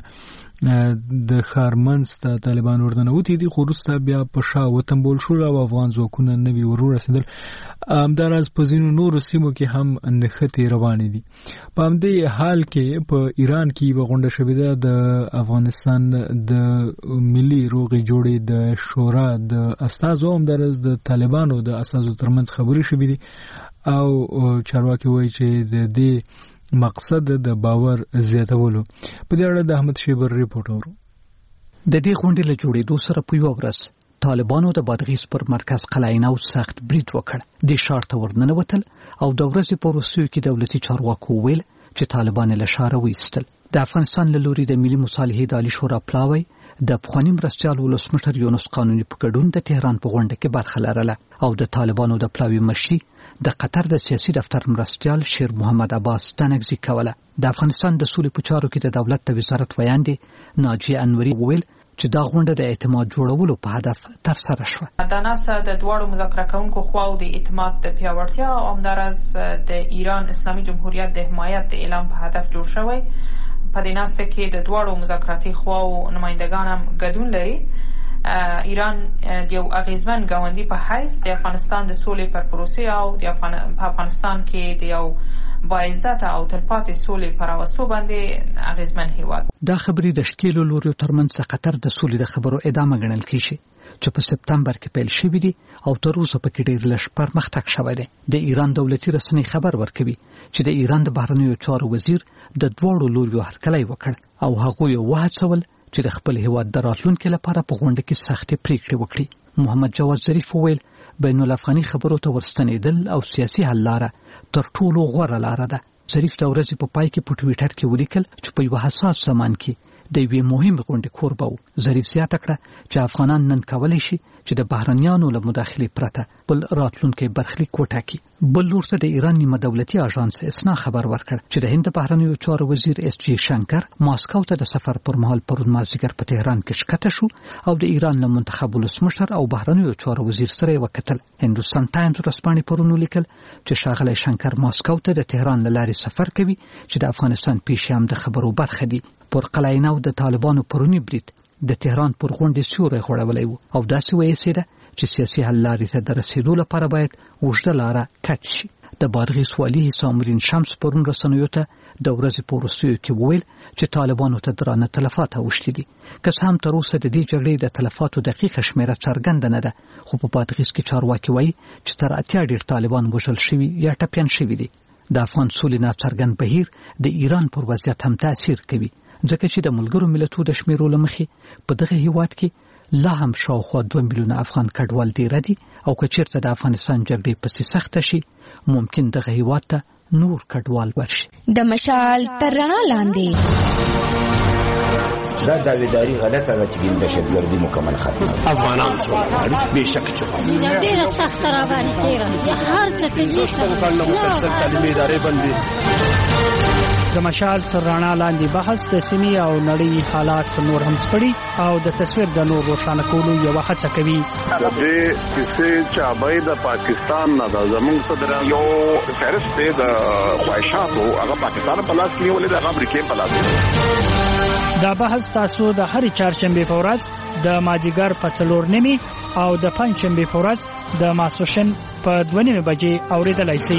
د ښار منځ ته طالبان ورننوتي دي خو وروسته بیا په شا وتمبول شول او افغان ځواکونه نوي ورورسېدل. همداراز په ځینو نورو سیمو کې هم نښتې روانې دي. په همدې حال کې په ایران کې یوه غونډه شوې ده د افغانستان د ملي روغې جوړې د شورا د استازو همداراز د طالبانو د استازو ترمنځ خبرې شوې دي او چارواکي وایي چې د دې مقصد د باور زیاتولو. په دې اړه د احمد شیبر ریپورت اورو. د دې غونډې له جوړېدو سره په یوه ورځ طالبانو د بادغیس پر مرکز قلعه نو سخت برید وکړ. د ښار ته ورننوتل او د ورځې په وروستیو کې دولتي چارواکو ویل چې طالبان له ښاره وایستل. د افغانستان له لوري د ملي مصالحې د عالی شورا پلاوی د پخواني مرستیال ولسمشر یونس قانوني په ګډون د تهران په غونډه کې برخه لرله او د طالبانو د پلاوی مشري د قطر د سیاسي دفتر مرستیال شیر محمد عباس تنګزي کوله. د افغانستان د سولې په چارو کې د دولت د وزارت ویاندې ناجیه انوري وویل چې دا غونډه د اعتماد جوړولو په هدف ترسره شوه. دا ناسه د دواړو مذاکره کوونکو خواو د اعتماد د پیاوړتیا او همدارس د ایران اسلامي جمهوریت د حمایت د اعلان په هدف جوړ شوی. په دې ناسه کې د دواړو مذاکراتي خواو نمائندگان هم ګډون لري. ایران د یو اغیزمن ګاونډي په حیث د افغانستان د سولې پر پروسې او د افغانستان کې د یو باعزت او تلپاتې سولې پر اوسو باندې اغیزمن هیواد. دا خبرې د شکیلو لوري ترمنځ قطر د سولې د خبرو ادامه ګڼل کیږي چې په سپتمبر کې پیل شوې دي او تر اوسه پکې ډېر لږ پرمختګ شوی دی. د ایران دولتي رسنۍ خبر ورکوي چې د ایران د بهرنیو چارو وزیر د دواړو لوريو هرکلی وکړ او هغه یې وهڅول چې د خپل هیواد د راتلونکي لپاره په غونډه کې سختې پریکړې وکړي. محمد جواد ظریف وویل بین الافغاني خبرو ته ورستنېدل او سیاسي حل لاره تر ټولو غوره لاره ده. ظریف د ورځې په پای کې په ټویټر کې ولیکل چې په یو حساس زمان کې د یوې مهمې غونډې کوربه وو. ظریف زیاته کړه چې افغانان نن کولی شي چې د بهرنیانو له مداخلې پرته بل راتلونکی برخلیک وټاکي. بل لور ته د ایران نیمه دولتي اژانس اسنا خبر ورکړ چې د هند بهرنیو چارو وزیر اس جی شنکر ماسکو ته د سفر پر مهال پرون مازدیګر په تهران کې ښکته شو او د ایران له منتخب ولسمشر او بهرنیو چارو وزیر سره وکتل. هندوستان ټایمز ورځپاڼې پرون ولیکل چې ښاغلی شنکر ماسکو ته د تهران له لارې سفر کوي چې د افغانستان پیشام د خبرو برخه دي. پر قلعه نو د طالبانو پرونی برید د تهران پر غونډې سیوری غوړولی و او داسې وایسېده چې سیاسي حل لارې ته د رسېدو لپاره باید اوږده لاره کټ شي. د بادغیس والي سامرین شمس پرون رسنیو ته د ورځې په وروستیو کې وویل چې طالبانو ته درانه تلفات اوښتي دي. که څه هم تر اوسه د دې جګړې د تلفاتو دقیقه شمیره څرګنده نه ده، خو په بادغیس کې چارواکي وایي چې تر 80 ډېر طالبان وژل شوي یا ټپیان شوي دي. د افغان سولې ناڅرګند بهیر د ایران پر وضعیت هم تاثیر کوي، ځکه چې د ملګرو ملتونو د شمیرو له مخې په دغه هیواد کې لا هم شاوخوا 2 میلیونه افغان کډوال ډېر دي او که چیرته د افغانستان جګړې پسې سخته شي ممکن دغه هیواد ته نور کډوال ورشي. د مشال تر رڼا لاندې دا داویداری غلطه ده چې د دهشتګردي مکمل ختمه افغانان څومره بهشکه چوکا ډیره سخت راغلي تیرا هر څه کې څنګه مسلسل تعلیمي ادارې بندي. د مشال تر رڼا لاندې بحث د سیمې او نړۍ حالات نور هم سپړي او د تصویر د نور روښانه کولو یو هڅه کوي. د دې کیسې چې ابای د پاکستان نه د زمونږ صدر یو فهرست دی د خواهشاتو هغه پاکستان په لاس کې ولې د امریکا په لاس. دا بحث تاسو د هرې چهارشنبه په ورځ د مازیګر په 4:30 او د پنځشنبه په ورځ د ماسوشن په 2:30 بجې اوریدلای شئ.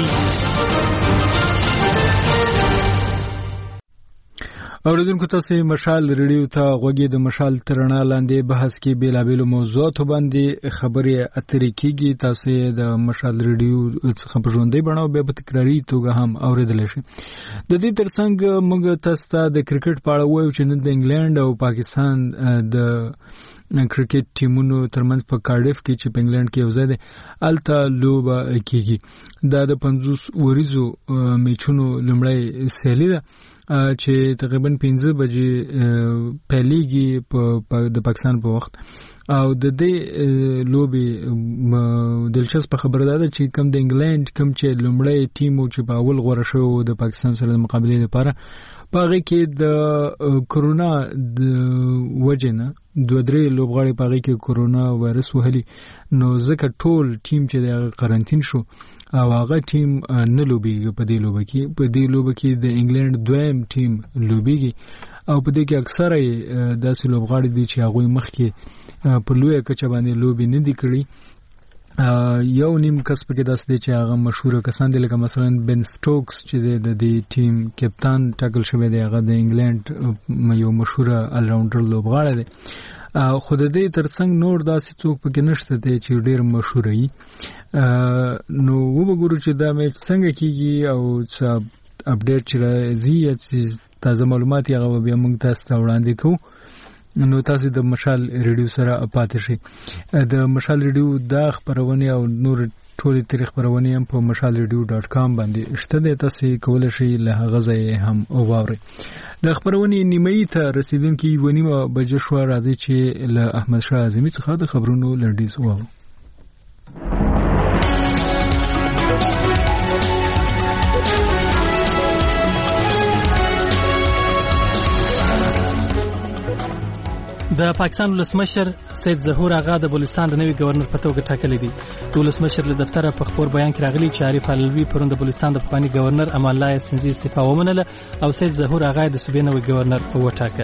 اوریدونکو تاسو مشال ریډیو ته غوږی د مشال ترنا لاندې بحث کې بیلابېلو موضوعات باندې خبرې اترې کیږي. تاسو د مشال ریډیو څخه په ژوندۍ بڼه او په تکراری توګه هم اوریدل شي. د دې ترڅنګ موږ تاسو ته د کرکټ په اړه وایو چې نن د انګلند او پاکستان د کرکټ ټیمونو ترمنځ په کارډیف کې چې په انګلند کې یو ځای دی الته لوبه کیږي. دا د 50 وریزو میچونو لومړی سیالي ده چې تقریبا 5 بجې پیلېږي په د پاکستان په وخت او د دې لوبي دلچسپ خبره ده چې کوم د انګلند کوم چې لومړی ټیم چې په اول غوړه شو د پاکستان سره د مقابله لپاره پاره کې د کورونا د وجنه 2-3 لوبغاړي پاره کې کورونا وایرس وهلي نو ځکه ټول ټیم چې د قرنټین شو او هغه ټیم نه لوبيږي په دې لوبه کې د انګلند دویم ټیم لوبيږي او په دې کې اکثره داسې لوبغاړي دي چې هغه مخکې په لوی کچه باندې لوبي نه دي کړی. یو نیم کس پکې داس دی چې هغه مشهور کسان دي لکه مثلا بن سټوکس چې د دې ټیم کپتان ټاکل شوی دی، هغه د انګلند یو مشهور ال راونډر لوبغاړی دی. خود دې ترڅنګ نور داسې څوک پکې نشته دی چې ډیر مشهور وي. نو وګورو چې دا میچ څنګه کیږي او څه اپډیټ چې راځي چې تازه معلومات یې هغه بیا موږ تاسو ته وړاندې کوو. نو تاسو د مشال ریډیو سره پاتې شئ. د مشال ریډیو د خبرونه او نور ټول تاریخ خبرونه هم په mashalradio.com باندې شته دي، تاسو کولای شئ له هغه ځای هم واورئ. د خبرونه نیمه ته رسیدونکي ونیمه بجې شو، راځي چې له احمد شاه اعظمي څخه د خبرونو لنډیز واورو. د پاکستان ولسمشر سید ظهور آغا د بلوچستان د نوي گورنر په توګه ټاکلی دی. د ولسمشر له دفتره په خبر بیان کې راغلی چې عارف علوي پرون د بلوچستان د پخواني گورنر امان الله سنځي استعفا ومنله او سید ظهور آغا د صوبې نوي گورنر وټاکه.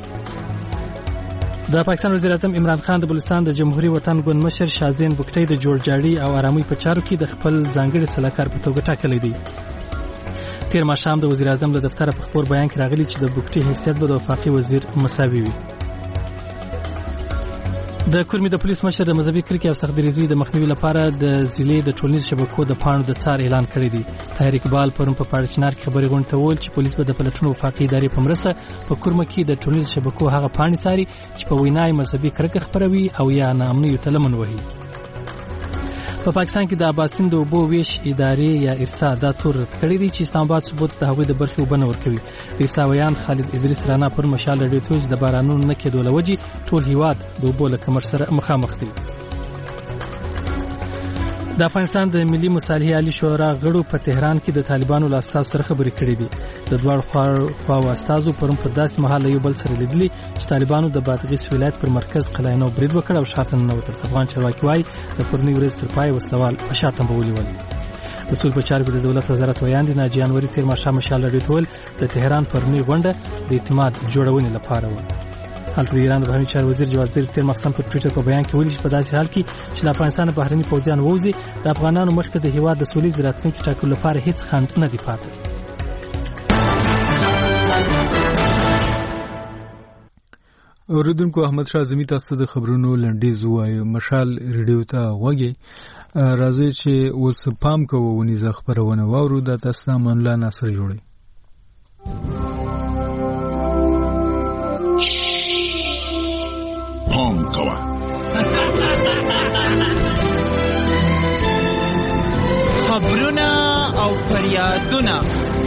د پاکستان وزیر اعظم عمران خان د بلوچستان د جمهوریت وطن ګوند مشر شازین بوکټي د جوړجاړي او آرامۍ په چارو کې د خپل ځانګړي سلاکار په توګه ټاکلی دی. تیر ماښام د وزیر اعظم له دفتره په خبر بیان کې راغلی چې د بوکټي حیثیت به د وفاقي وزیر مساوي وي. د کورمي د پولیس مشر د مذهبي کرکې او سختدریزۍ د مخنیوي لپاره د ضلعې د ټولنیزو شبکو د پاڼو د څار اعلان کړی دی. طاهر اقبال پرون په پاړچنار کې خبري غونډه ته وویل چې پولیس به د پلټنو وفاقي ادارې په مرسته په کورمه کې د ټولنیزو شبکو هغه پاڼې څاري چې په وینا یې مذهبي کرکه خپروي او یا ناامنیو ته لمن وهي. په پاکستان کې د اباسین د اوبو ویش ادارې یا ارسا دا تور رد کړی دی چې اسلام آباد ثبوت د هغوی د برخې اوبه نه ورکوي. ارساویان خالد ادریس رانا پر مشال راډیو ته چې د بارانونو نه کېدو له وجې ټول هیواد د اوبو له کمر سره مخامخ دی. د افغانستان د ملي مصالحې عالی شورا غړو په تهران کې د طالبانو له اساس سره خبرې کړې دي. د دواړو خواو استازو پرون په داسې مهال یو بل سره لیدلي چې طالبانو د بادغیس ولایت پر مرکز قلعه نو برید وکړ او شاته ننوتل. افغان چارواکي وایي د پرونۍ ورځې تر پای وسلوال په شا تنبولي ول. د سول په چارو د دولت وزارت ویاند ناجی انوري تیر ماښام مشال راډیو ته ویل د تهران پرونۍ غونډه د اعتماد جوړونې لپاره و. حالت د ایران د بهرنی چارو وزیر جواد ظریف تیر ماښام په ټویټر په بیان کې ویلي چې په داسې حال کې چې د افغانستان بهرني پوځیان ووځي د افغانانو مخکې د هیواد د سولې راتلونکي ټاکلو لپاره هیڅ خنډ نه دی پاتې. اوریدونکو احمد شاه اعظمي تاسو د خبرونو لنډیز وایي. مشال ریډیو ته وګورئ، راځي چې اوس پام کوو ونیزه خبرونه واورو. د تاسو امان الله ناصر جوړي. پام کوه خبرونه او فریادونه.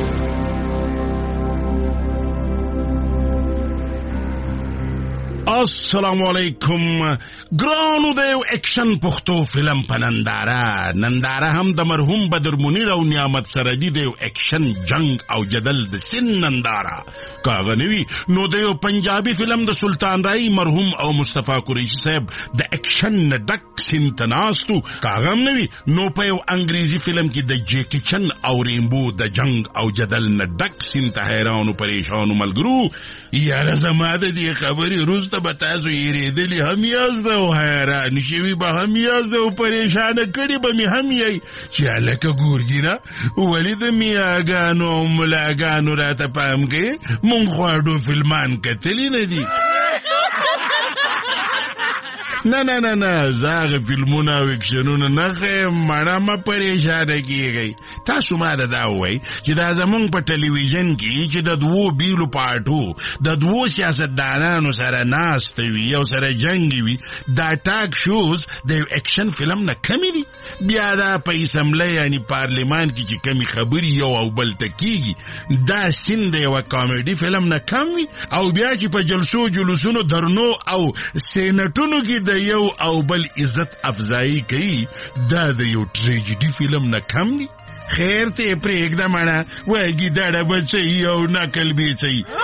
السلام علیکم. ګرانو د یو اکشن پښتو فلم په ننداره هم د مرحوم بدر منیر او نعمت سره دی. د یو اکشن جنگ او جدل د سن ننداره کاغه نوی نو د یو پنجابي فلم د سلطان رائی مرحوم او مصطفی قریشی صاحب د اکشن ډک سن تناستو کاغه نوی نو په یو انګریزي فلم کې د جیکی چن او ریمبو د جنگ او جدل نه ډک سن ته حیرانو پریشانو ملګرو. یاره زما د دې خبرې روز ته به تاسو یریدلی هم یاست او حیران شوي به هم یاست او پریشانه کړي به مې هم یی چې هلکه ګورګینه ولې د میاګانو او ملاګانو راته پام کوي مونږ خواړو فلمان کتلی نه دي. نه زاغ فلمونه او اکشنونه نه خیم مړه ما پریشانه کیږي. تاسو ما دا وای چې دا زمونږ په ټلویزیون کې چې د دوو بیلو پارټو د دوو سیاستدانانو سره ناست وي او سره جنگ وي دا ټاک شوز د اکشن فلم نه کمی دي. بیا دا په اسمبلی یعنی پارلیمان کې چې کمی خبري یو او بل تکیږي دا سین د یو کامیډي فلم نه کم وي. او بیا چې په جلسو جلوسونو درنو او سینټونو کې د یو او بل عزت افزایی کوي دا د یو ټریجډي فلم نه کم دی. خیر ته پرېږده مړه وایي داړه به څه او نقل به څه.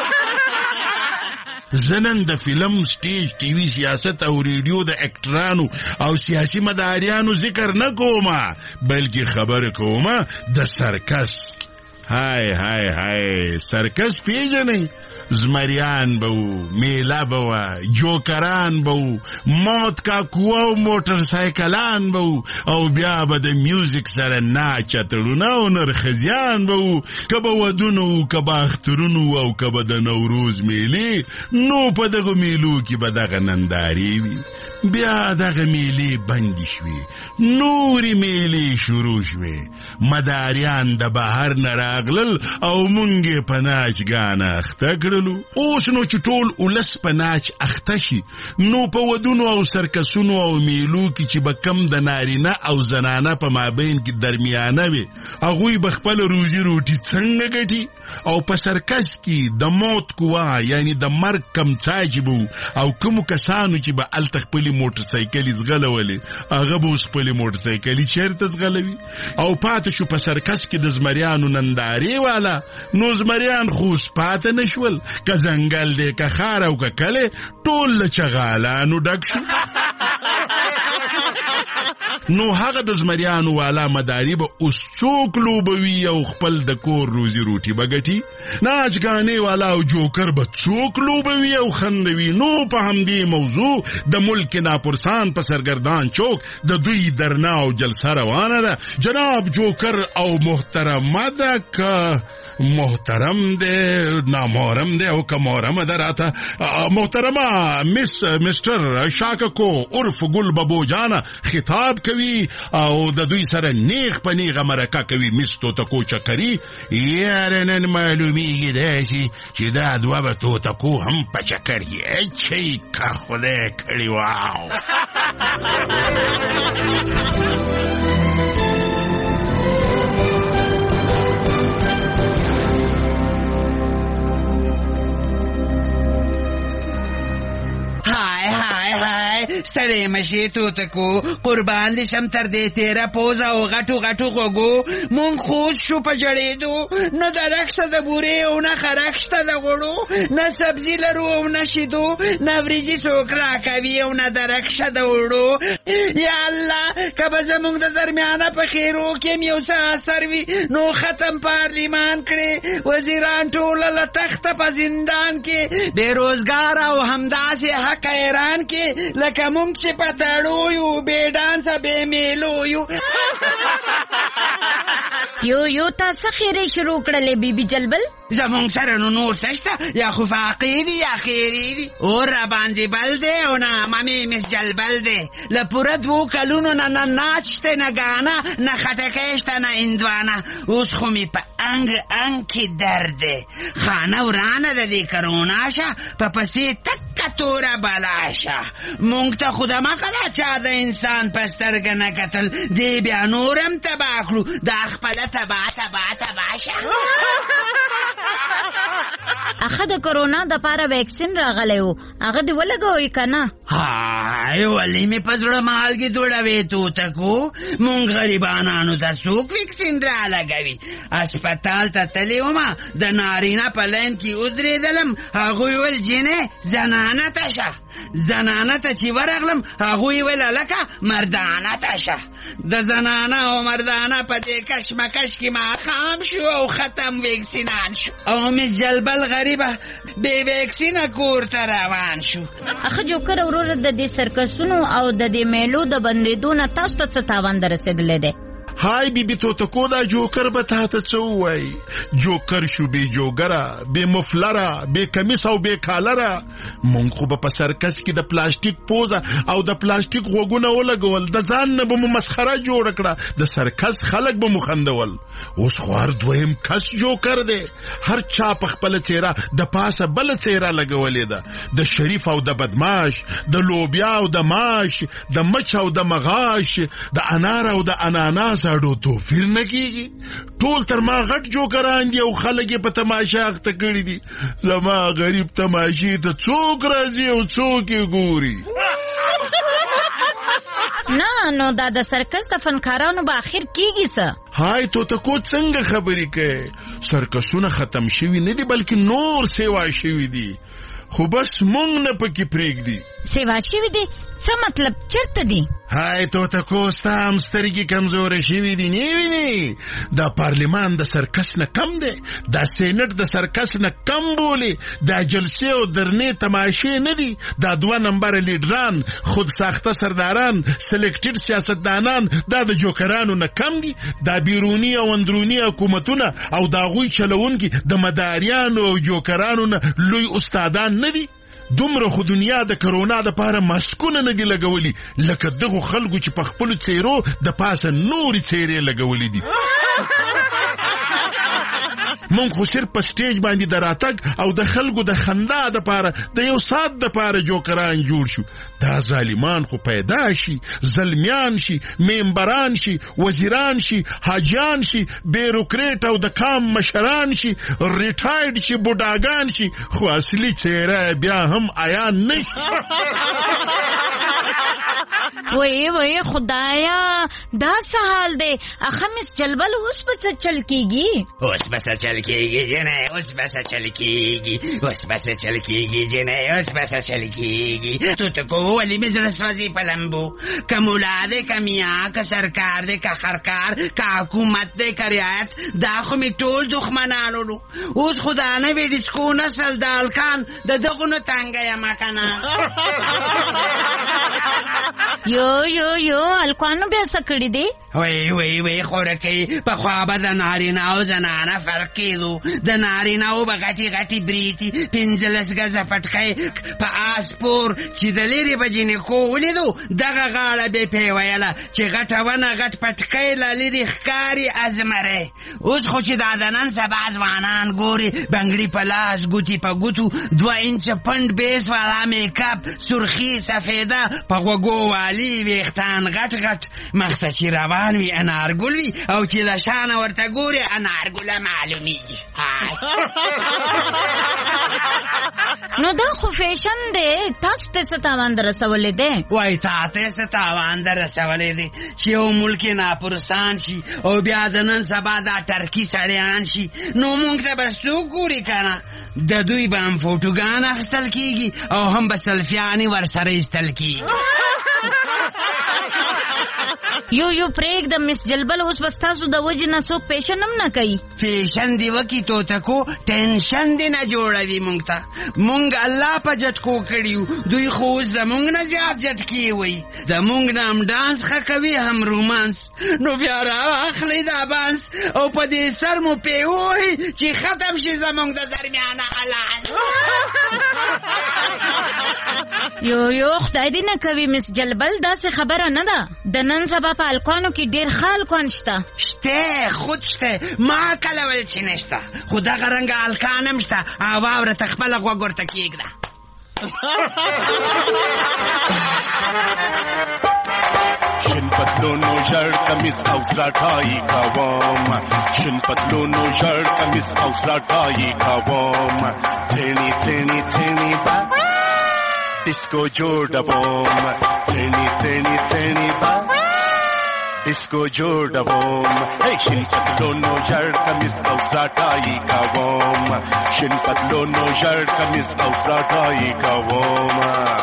زنن د فلم سټیج ټي وي سیاست او ریډیو د اکټرانو او سیاسي مداریانو ذکر نه کومه بلکې خبر کومه د سرکس. های سرکس پیژنئ؟ زمریان بو، میله بو، جوکران بو، موت کا کوه او موټر سایکلان بو او بیا به د میوزیک سره ناچ اتړونه او نرخزیان بو که به ودونو که به اخترونو او که به د نوروز میلې نو په دغه میلو کې به دغه نندارې وي. بیا دغه میلې بندې شوې، نورې میلې شروع شوې. مداریان د بهر نه راغلل او مونږ یې په ناچګانه اخته کړلو. اوس نو چې ټول ولس په ناچ اخته شي، نو په ودونو او سرکسونو او میلو کې چې به کم د نارینه او زنانه په مابین کې درمیانه وي، هغوی به خپل روزي روټي څنګه ګټي؟ او په سرکس کې د موت قوا یعنی د مرګ کمڅاج بو او کوم کسانو چې به الته خپل موټر سایکل زغلولې، هغه به خپل موټر سایکل چیرته زغلوي. او پاتې شو په سرکس کې د زمریانو نندارې والا. نو زمریان خو پاتې نشول، که ځنګل دی که خار او که کلی، ټول له چغالانو ډک شو. نو هغه د زمریانو والا مداري به اوس څوک لوبوي او خپل د کور روزي روټي به ګټي؟ ناچګانې والا او جوکر به څوک لوبوي او خندوي؟ نو په همدې موضوع د ملک ناپرسان په سرګردان چوک د دوی درنا او جلسه روانه ده. جناب جوکر او محترمه ده که محترم ده، نامحرم ده او که محرمه ده راته محترمه مستر شاککو عرف گل بابو جانا خطاب کوي او د دوی سره نیغ په نیغه مرکه کوي. مس توتکو چکري یاره نن معلومیږي داسې چې دا دوه به توتکو هم په چکر یې اچوي که خدای کړي. واو ستړی مشي توتکو، قربان دې شم تر دې تیره پوزه او غټو غټو غوږو مونږ خوش شو په جړېدو. نه درک شته د بورې او نه خرک شته د غوړو، نه سبزي لرو او نه شیدو، نه وریجې څوک راکوي او نه درک شته د وړو. یا الله که به زمونږ د درمیانه په خیرو کې یو څه اثر وي نو ختم پارلیمان کړې، وزیران ټوله له تخته په زندان کې، بېروزګار او همداسې حق ایران کې لکه مونږ چې په تړو یو، بې ډانسه بې میلو یو. یو تاسو خیرې شروع کړلې بیبي جلبل؟ زمونږ سره نو نور څه شته؟ یا خو فاقې دي یا خیرې دي. اور راباندې بل دی او نامه مې مس جلبل دی. له پوره 2 کلونو نه ناچ شته، نه ګانا، نه خټکی شته، نه هندوانه. اوس خو مې په انګ کې درد دی. خانه ورانه د دې کرونا شه، په پسې تکه توره بلا شه. مونږ ته خو دمه کله چا د انسان په سترګه نه کتل، دی بیا نورم تباه کړو، دا خپله تباه شه. اخه د کرونا د پاره ویکسین راغلی و، هغه دې ولګوئ که نه؟ هاي ولې مې په زړه مالګې دوړوې توتکو؟ مونږ غریبانانو ته څوک ویکسین را لګوي؟ اسپتال ته تللی ومه، د نارینه په لین کې ودرېدلم، هغوی ویل جینې زنانه ته شه. زنانه ته چې ورغلم هغوی ویل هلکه مردانه ته شه. د زنانه او مردانه په دې کشمکش کې ماښام شو او ختم ویکسینان شو، او مس جلبل غریبه بې ویکسینه کور ته روان شو. اخه جوکر وروره د دې سرکسونو او د دې میلو د بندېدو نه تاسو ته څه تاوان دررسېدلی دی؟ هاي بیبي توتکو دا جوکر به تاته څه ووایي؟ جوکر شو بې جوګره، بې مفلره، بې کمیس او بې کالره. مونږ خو به په سرکس کې د پلاستیک پوزه او د پلاستیک غوږونه ولګول، د ځان نه به مو مسخره جوړه کړه، د سرکس خلک به مو خندول. اوس خو هر دویم کس جوکر دی. هر چا په خپله څیره د پاسه بله څیره لګولې ده، د شریف او د بدماش، د لوبیا او د ماش، د مچ او د مغاش، د انار او د اناناس اړو توفیر نه کیږي. ټول تر ما غټ جوکران دي او خلک یې په تماشا اخته کړي دي. زما غریب تماشې ته څوک راځي او څوک یې ګوري؟ نه نو دا د سرکس د فنکارانو به اخر کیږي څه؟ هاي توتکو څنګه خبرې کوي؟ سرکسونه ختم شوي نه دي بلکې نور سیوا شوي دي، خو بس مونږ نه پکې پرېږدي. سیوا شوي دي څه مطلب؟ چرته دي؟ هاي توتکو ستا هم سترګې کمزورې شوي دي، نه وینې؟ دا پارلمان د سرکس نه کم دی، دا سینټ د سرکس نه کم بولي، دا جلسې او درنې تماشې نه دي، دا 2 نمبر لیډران، خود ساخته سرداران، سلیکټډ سیاستدانان دا د جوکرانو نه کم دي. دا بیرونی او اندرونی حکومتونه او دا غوی چلونکي د مداریانو او جوکرانو نه لوی استادان نه دي. دومره خو دنیا د کرونا د پاره ماسکونه نه دی لګولي لکه دغه خلکو چې په خپل چهرو د پاسه نوري چهرې لګولې دي. مونږ خو صرف په سټیج باندې دراتګ او د خلکو د خندا د پاره د یو سات د پاره جوکران جوړ شو. دا ظالمان خو پیدا شي، زلمیان شي، ممبران شي، وزیران شي، حاجیان شي، بیروکریټ او د کام مشران شي، ریټایرډ شي، بوډاګان شي، خو اصلي چهره بیا هم عیان نه شي. وای خدایا دا څه حال دی؟ اخه مس جلبل اوس به څه چل کیږي؟ اوس به څه چل کیږي جنې، اوس به څه چل کیږي، اوس به څه چل کیږي جنې، اوس به څه چل کیږي. تو ته کو ولی مزر سوازی پلمبو که مولا دی که میا که سرکار دی که خرکار که حکومت دی که ریایت دا خو می ټول دښمنانو لو. اوس خدا نه وی ډیسکو نسل دالکان د دغونو تنګه یما کنه. یو الکوانو بیا څه کړي دي؟ وی خورکې پخوا به د نارینه او زنانه فرق کېدو. د نارینه او به غټي غټي بریتي 15 ګزه پټکۍ په آس پور چې د لرې به جینکو ولیدو دغه غاړه به پې ویله چې غټه ونه غټ پټکۍ له لرې ښکاري ازمری. اوس خو چې دا د نن سبا ځوانان ګوري بنګړي په لاس ګوتې په ګوتو 2 انچه پنډ بیس والا میکاپ سرخي سفیده په غوږو والي ویښتان غټ غټ مخته چې روان وي انارګل وي او چې د شانه ورته ګوري انارګله معلومیږي. نو دا خو فیشن دی، تاسو ته څه تاوان در رسولی دی؟ وای تا ته څه تاوان در رسولی دی چې یو ملک ناپرسان شي او بیا د نن سبا دا ټرکي سړیان شي نو مونږ ته به څوک ګوري کنه. د دوی به هم فوټوګان اخیستل کیږي او هم به سلفیانې ورسره ایستل کیږي. یو پرېږده مس جلبل، اوس به ستاسو د وجې نه څوک فیشن هم نه کوي. فیشن دی وکي توتکو ټینشن دی نه جوړوي مونږ ته. مونږ الله په جټکو کړیو، دوی خو زمونږ نه زیات جټکي وي. زمونږ نه هم ډانس ښه کوي هم رومانس. نو بیا راواخلئ دا بانس او په دې سر مو پیوهي چې ختم شي زمونږ د درمیانه حلال. یو خدای دې نه کوي مس جلبل، داسې خبره نه ده. د نن سبا په الکوانو کې ډېر ښه الکوان شته. خود شته، ما کله ویل چې نشته، خو دغه رنګه الکان هم شته. واوره ته خپله غوږ ورته کېږده. شن پتلونو ژړ کمیس او سراټایي کوم، شن پتلونو ژړ کمیس او سراټایي کوم، څېړني څېړني څېړني با ډیسکو جوړوم، څېړني څېړني څېړني با ډیسکو جوړوم. شین پتلونو ژړ کمیس او سراټایي کوم، شین پتلونو ژړ کمیس او سراټایي کوم.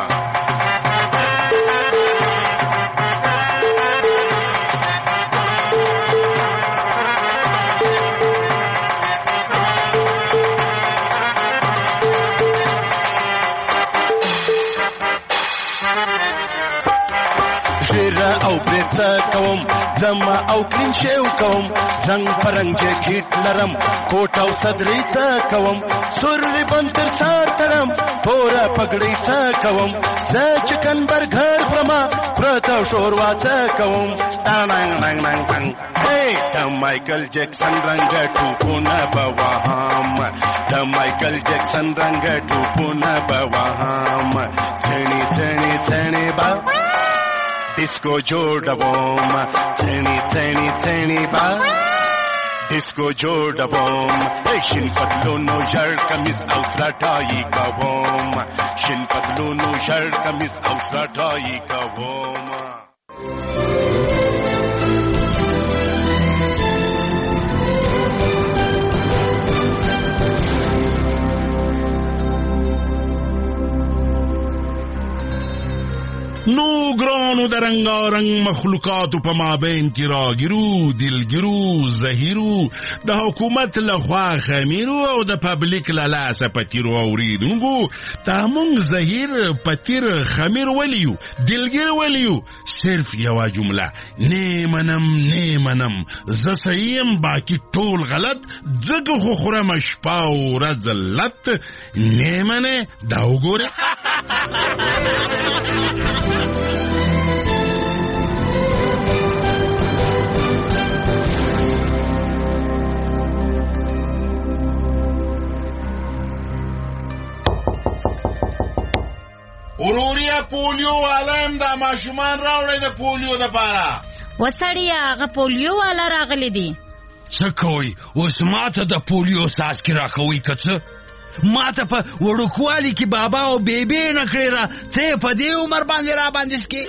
او برېڅه کوم زما او کلین شیو کوم، رنګ پرنګ جاکټ لرم کوټ او صدرې څه کوم، سور ریبن تر سر تړم توره پګړۍ څه کوم، زه چکن برګر خورمه پرته شوروا څه کوم. ټانګ ننګ ننګ ننګ د مایکل جکسن رنګ ټوپونه به وهم، د مایکل جکسن رنګ ټوپونه به وهم، څڼې څڼې څڼې به ډیسکو جوړوم، څڼې څڼې څڼې به ډیسکو جوړوم. شین پتلونو ژړ کمیس او سراټایي کوم، شین پتلونو ژړ کمیس او سراټایي کوم. نو ګرانو مرغانو د رنګارنګ مخلوقاتو په مابین کې راګیرو، دلګیرو، زهیرو، د حکومت لخوا خمیرو او د پبلیک له لاسه پتیرو اوریدونکو دا مونږ زهیر پتیر خمیر ولیو دلګیر ولیو صرف یوه جمله نه منم زه صحیم باقی ټول غلط ځکه خو خورم شپه او ورځ لت نه منه دا وګوره. وروریا پولیو والایم دا ماشومان راوړی د پولیو د پاره. وسړی هغه پولیو والا راغلی دی. څه کوئ اوس ماته د پولیو څاڅکي راکوئ که څه؟ ماته په وړوکوالي کې بابا او بیبي نه کړې را ته په دې عمر باندې را باندې سکې.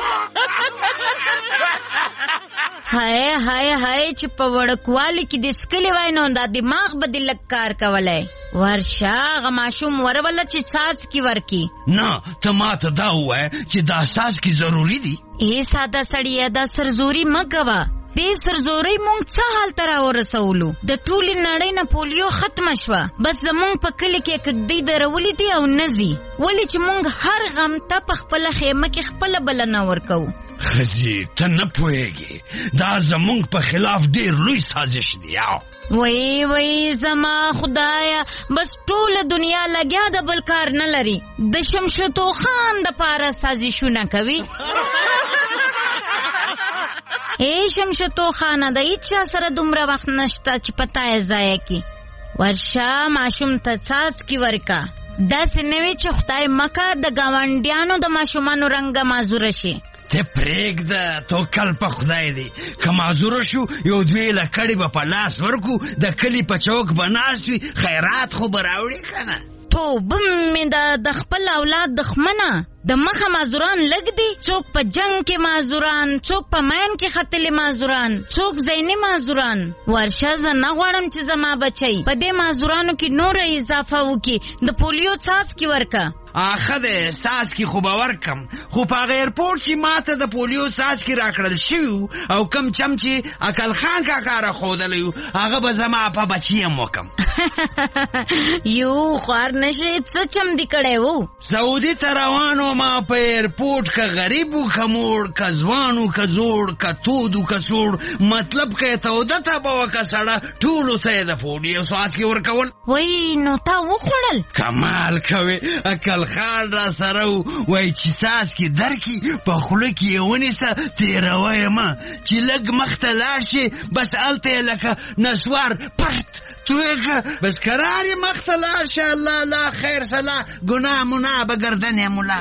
هاي چې په وړوکوالي کې د سکلې وای نو دا دماغ به دې لږ کار کولی. ورشه هغه ماشوم وروله چې څاڅکي ورکي. نه ته ماته دا ووایه چې دا څاڅکي ضروري دي. ای ساده سړیه دا سرزوري مه کوه. دې سرزورۍ مونږ څه حال ته راورسولو؟ د ټولې نړۍ نه پولیو ختمه شوه، بس زمونږ په کلي کې کږدۍ درولې دي او نه ځي. ولې چې مونږ هر غم ته په خپله خیمه کې خپله بلنه ورکوو. ښځې ته نه پوهېږې دا زمونږ په خلاف ډېر لوی سازش دی. وای زما خدایا بس ټوله دنیا لګیا د بل کار نه لري، د شمشتو خان د پاره سازشونه کوي. ای شمشتو خانه د هیچا سره دومره وخت نشته چې پتا یې ضایع کړي. ورشه ماشوم ته څاڅکي ورکه. داسې نه وي چې خدای مکه د ګاونډیانو د ماشومانو رنګه معذوره شي. ته پرېږده توکل په خدای دی، که معذوره شو یو دوی لکړې به په لاس ورکو د کلي په چوک به ناست وي خیرات خو به راوړي که نه. توبه مې د خپل اولاد دښمنه. د مخه معذوران لږ دي، څوک په جنگ کې معذوران، څوک په مین کې ختلي معذوران، څوک ذهني معذوران. ورشه زه نه غواړم چې زما بچی په دې معذورانو کې نور اضافه وکړي. د پولیو څاڅکي ورکه. آخه د څاڅکي خو به ورکم، خو په هغه ایرپورټ چې ماته د پولیو څاڅکي راکړل شوي او کم چم چې اکل خان کاکا راښودلی و هغه به زما په بچي هم وکم. یو خوار نشي څه چم دې کړی و؟ سعودي ته روان ما په ایرپورټ که غریب و که موړ، که ځوان و که زوړ، که تود و که سوړ، مطلب که یې توده تبه وه که سړه ټولو ته یې د پولیو څاڅکي ورکول. وای نو تا وخوړل؟ کمال کوې. اکل خان را سره وای چې څاڅکي درکي په خوله کې یې ونیسه تېروه یې مه چې لږ مخته لاړ شي بس هلته یې لکه نسوار پرت تویږه بس قرار یې مخته لاړ شه. الله لا خیر سلا ګناه منا به ګردن یې ملا.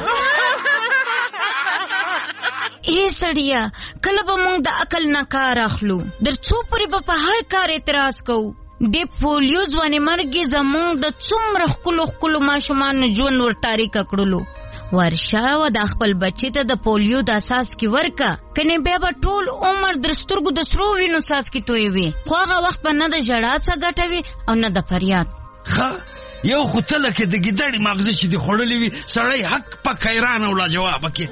ای سړیه کله به مونږ د عقل نه کار اخلو؟ در څو پورې به په هر کار اعتراض کوو؟ د پولیو ځوانې مرګې زمونږ د څومره ښکلو ماشومانو ژوند ورتاریکه کړلو. ورشه و د خپل بچی ته د پولیو د څاڅکي ورکه، کنې بیا به ټول عمر د سترګو د سرو وینو څاڅکي تویوي، خو هغه وخت به نه د ژړا څه ګټه وي او نه د فریاد. یو خو ته لکه د ګیدړې ماغزه چې دې خوړلې وي سړی حق پک حیران او لاجوابه کې.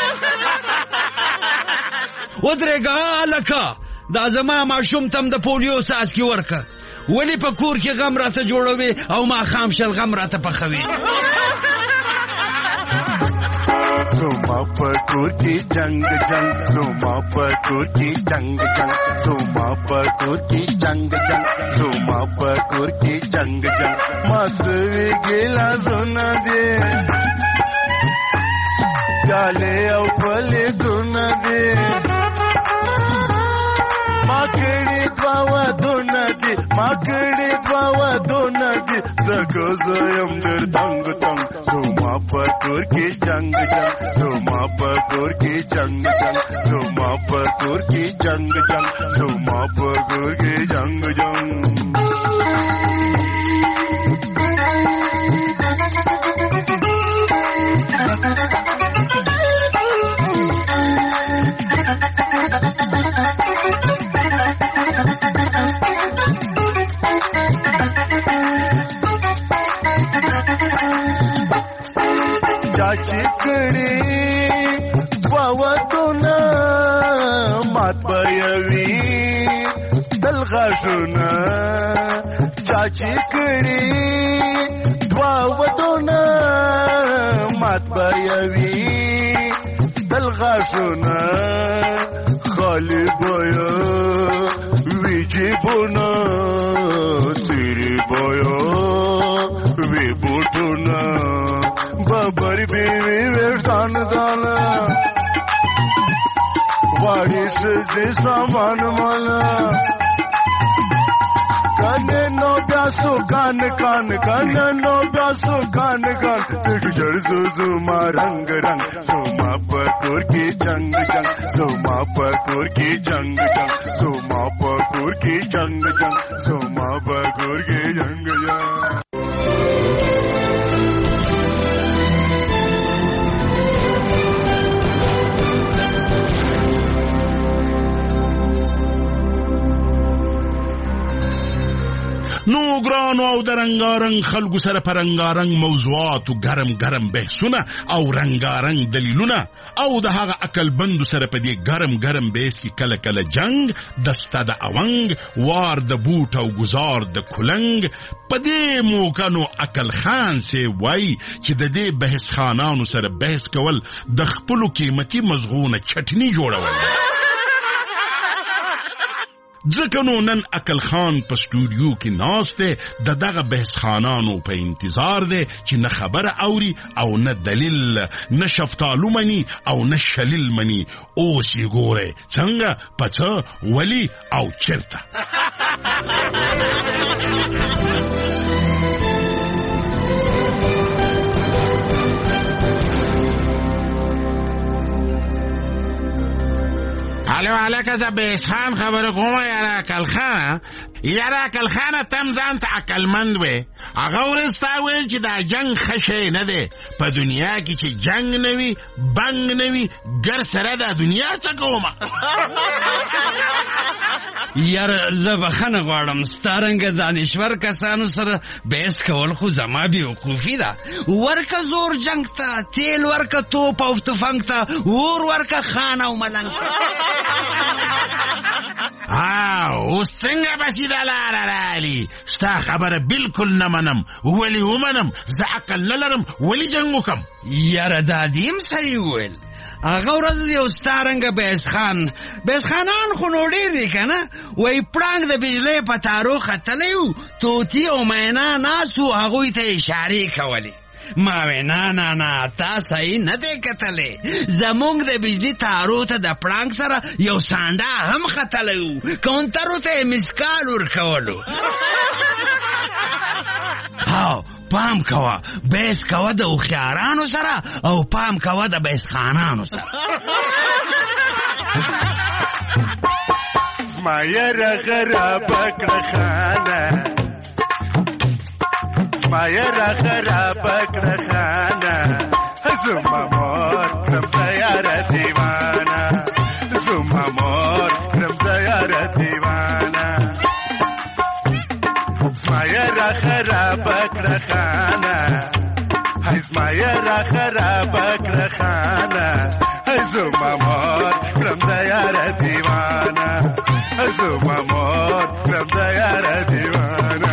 ودرېږه هلکه دا زما ماشوم تم د پولیو څاڅکي ورکه. ولې په کور کې غم راته جوړوي او ماښام شلغم راته پخوي؟ زما په کور کې جنگ جنگ، زما په کور کې جنگ جنگ، زما په کور کې جنگ جنگ، زما په کور کې جنگ جنگ. ما سوي ګیلا زونه دي ګاله او پلي دونه دي، ما کړي دوا دونه دي، ما کړي دوا دونه دي، زکه زم در دنګ دنګ. زما په کور کې جنگ جنگ، زما په کور کې جنگ جنگ، زما په کور کې جنگ جنگ، زما په کور کې جنگ جنگ. چاچی کړي دوا دونه دل غاښونه چاچی کړي دوا ودونه مات بیوي دل غاښونه خالی بیا ویجیبونه تیری بیا وی بوټونه ببر بیوی ویرتان دانا واړی سزي سامان مالا کانه نو بیاسو کان نو بیاسو کان دیکھ جڑ زو ما رنگ زوما پکور کی جنگ زوما پکور کی جنگ زوما پکور کی جنگ زوما پکور کی جنگ نو ګرانو او د رنګارنګ خلکو سره په رنګارنګ موضوعاتو ګرم بحثونه او رنګارنګ دلیلونه او د هغه عقل بندو سره په دې ګرم بحث کې کله جنگ دسته د اونګ وار د بوټ او گزار د کلنګ په دې موقع نو عقل خان سي وای چې د دې بحث خانانو سره بحث کول د خپل قیمتي مزغونه چټنی جوړول ځکه نو نن عقل خان په سټوډیو کې ناشته د دغه بحث خانانو په انتظار دی چې نه خبره اوري او نه دلیل نه شفتالو مني او نه شلیل مني اوس یې ګوره څنګه پڅه ولی او چرته الو علیکه زبیش خان خبر کومه یاره عقل خانه تم ځان ته عقلمند وې هغه ورستا ویل چې دا جنگ خشه نه دی په دنیا کې چې جنگ نه وي بنګ نه وي ګر سره دا دنیا څه کومه یاره زه بخښنه غواړم ستارنګه دانشور کسانو سره بحث کول خو زما بیوقوفي ده ورکه زور جنگ ته تیل ورکه توپ او تفنګ ته اور ورکه خان او ملنګ اوس څنګه بسي دا لاره رالی ستا خبره بالکل نه منم ولی ومنم زه عقل نه لرم ولی جنګ وکم یاره دا دیم سړي وویل هغه ورځ یو ستارنګه بیس خانان خو نو ډېر دي که نه وایي پړانګ د بجلۍ په تارو ختلی و طوطي او مینا ناسو هغوی ته اشارې کولې ما وی نه تا صحیح نه دی کتلی زمونږ د بجلی تارو ته د پړانګ سره یو سانډا هم ختلی و کونترو ته یې مسکال ورکولو پام کوه بیس کوه د هوښیارانو سره او پام کوه د بیس خانانو سره زما یره خرابه کړه خانه زما یره خرابه کړه خانه زما مور کړم د یاره دیوانه زما مور کړم د یاره دیوانه زما یره خرابه کړه خانه زما یره خرابه کړه خانه زما مور کړم د یاره دیوانه زما مور کړم د یاره دیوانه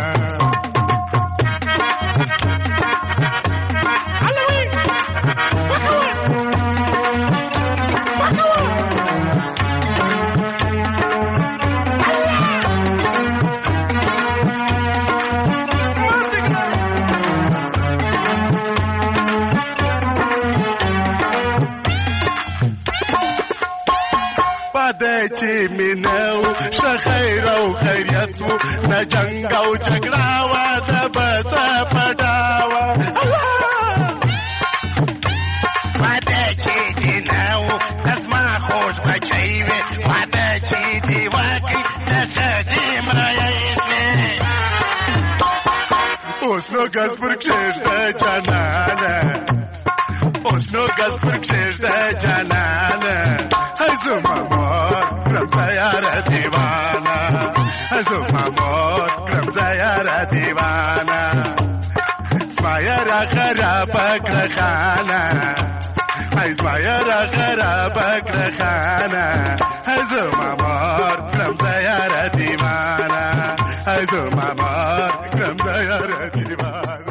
چې مینو خیر او خیریت وو نه جنگ او جګړه وا د بس پډاوا واده چې مینو اسما خوش بچي وي واده چې دی واکي د سجې مرایې اوس نو ګس پر کېږ د جانانه اوس نو ګس پر کېږ د جانانه زما مور کړم د یاره دیوانه زما مور کړم د یاره دیوانه زما یاره خرابه کړه خانه زما یاره خرابه کړه خانه زما مور کړم د یاره دیوانه زما ما کړم د یار دیوانه.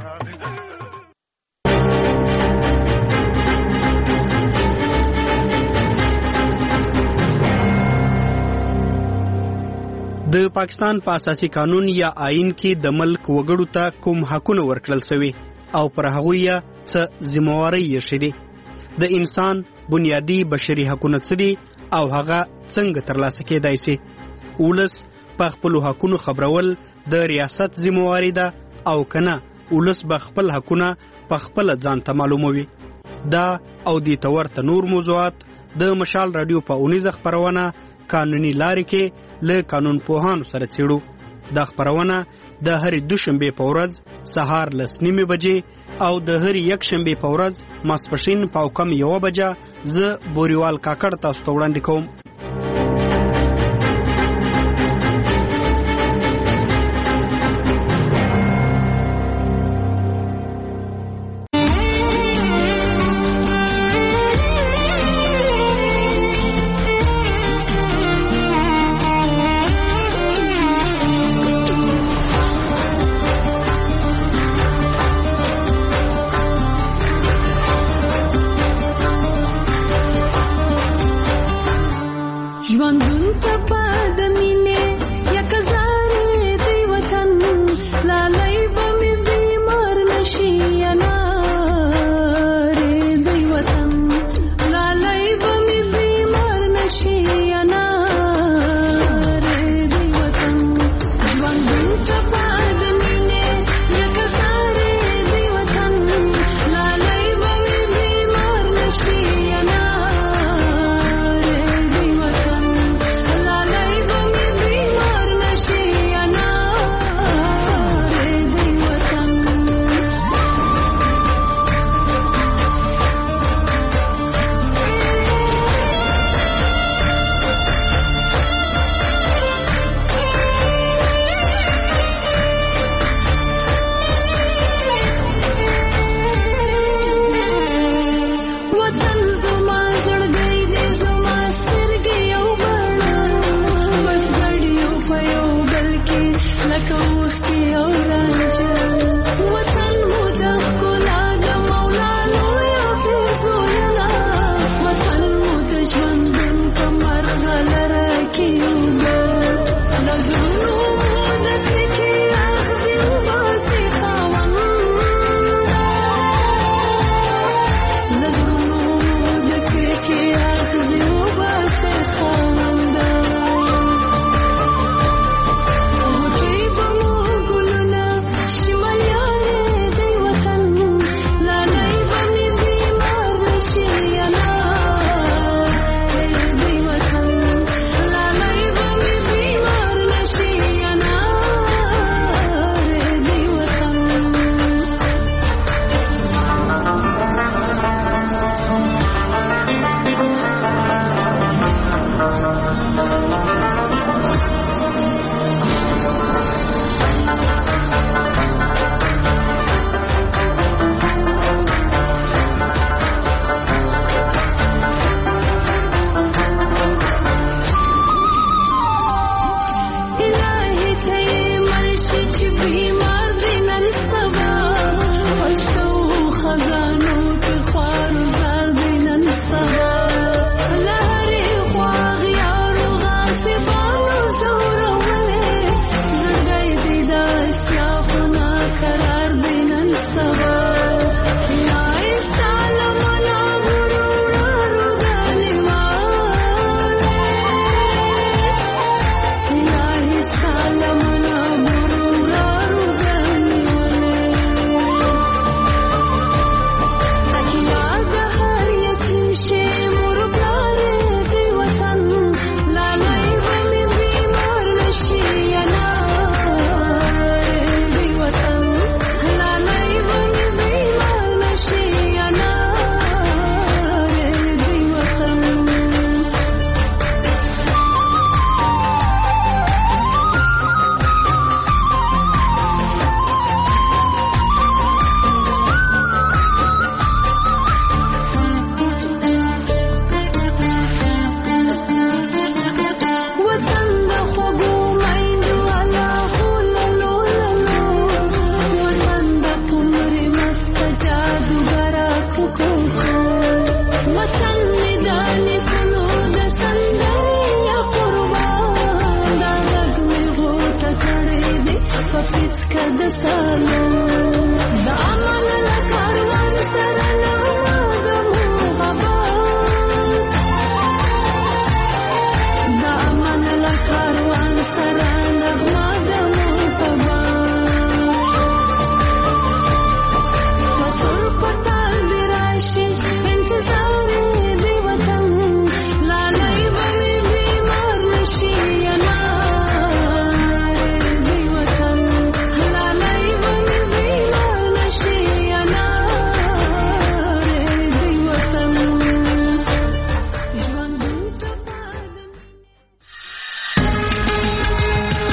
د پاکستان په اساسي قانون یا آئین کې د ملک وګړو ته کوم حقونه ورکړل شوي او پر هغه یې څه ذمہواری یې شې دي. د انسان بنیادی بشري حقونه څه دي او هغه څنګه ترلاسه کېدای شي. ولس په خپل حقونو خبرول د ریاست ذمہواری ده او کنه ولس به خپل حقونه په خپل ځان ته معلوموي. دا او د تورته نور موضوعات د مشال رادیو په اونیزه خبرونه قانوني لارې کې له قانون پوهانو سره څېړو. دا خبرونه د هرې دوشنبې په ورځ سهار 9:30 بجې او د هرې یکشنبې په ورځ ماسپښین په کم 1 بجه زه بوریوال کاکړ تاسو ته وړاندې کوم. پپیڅ کدستانو د عمل کاروان سره نغمه د محبت د عمل کاروان سره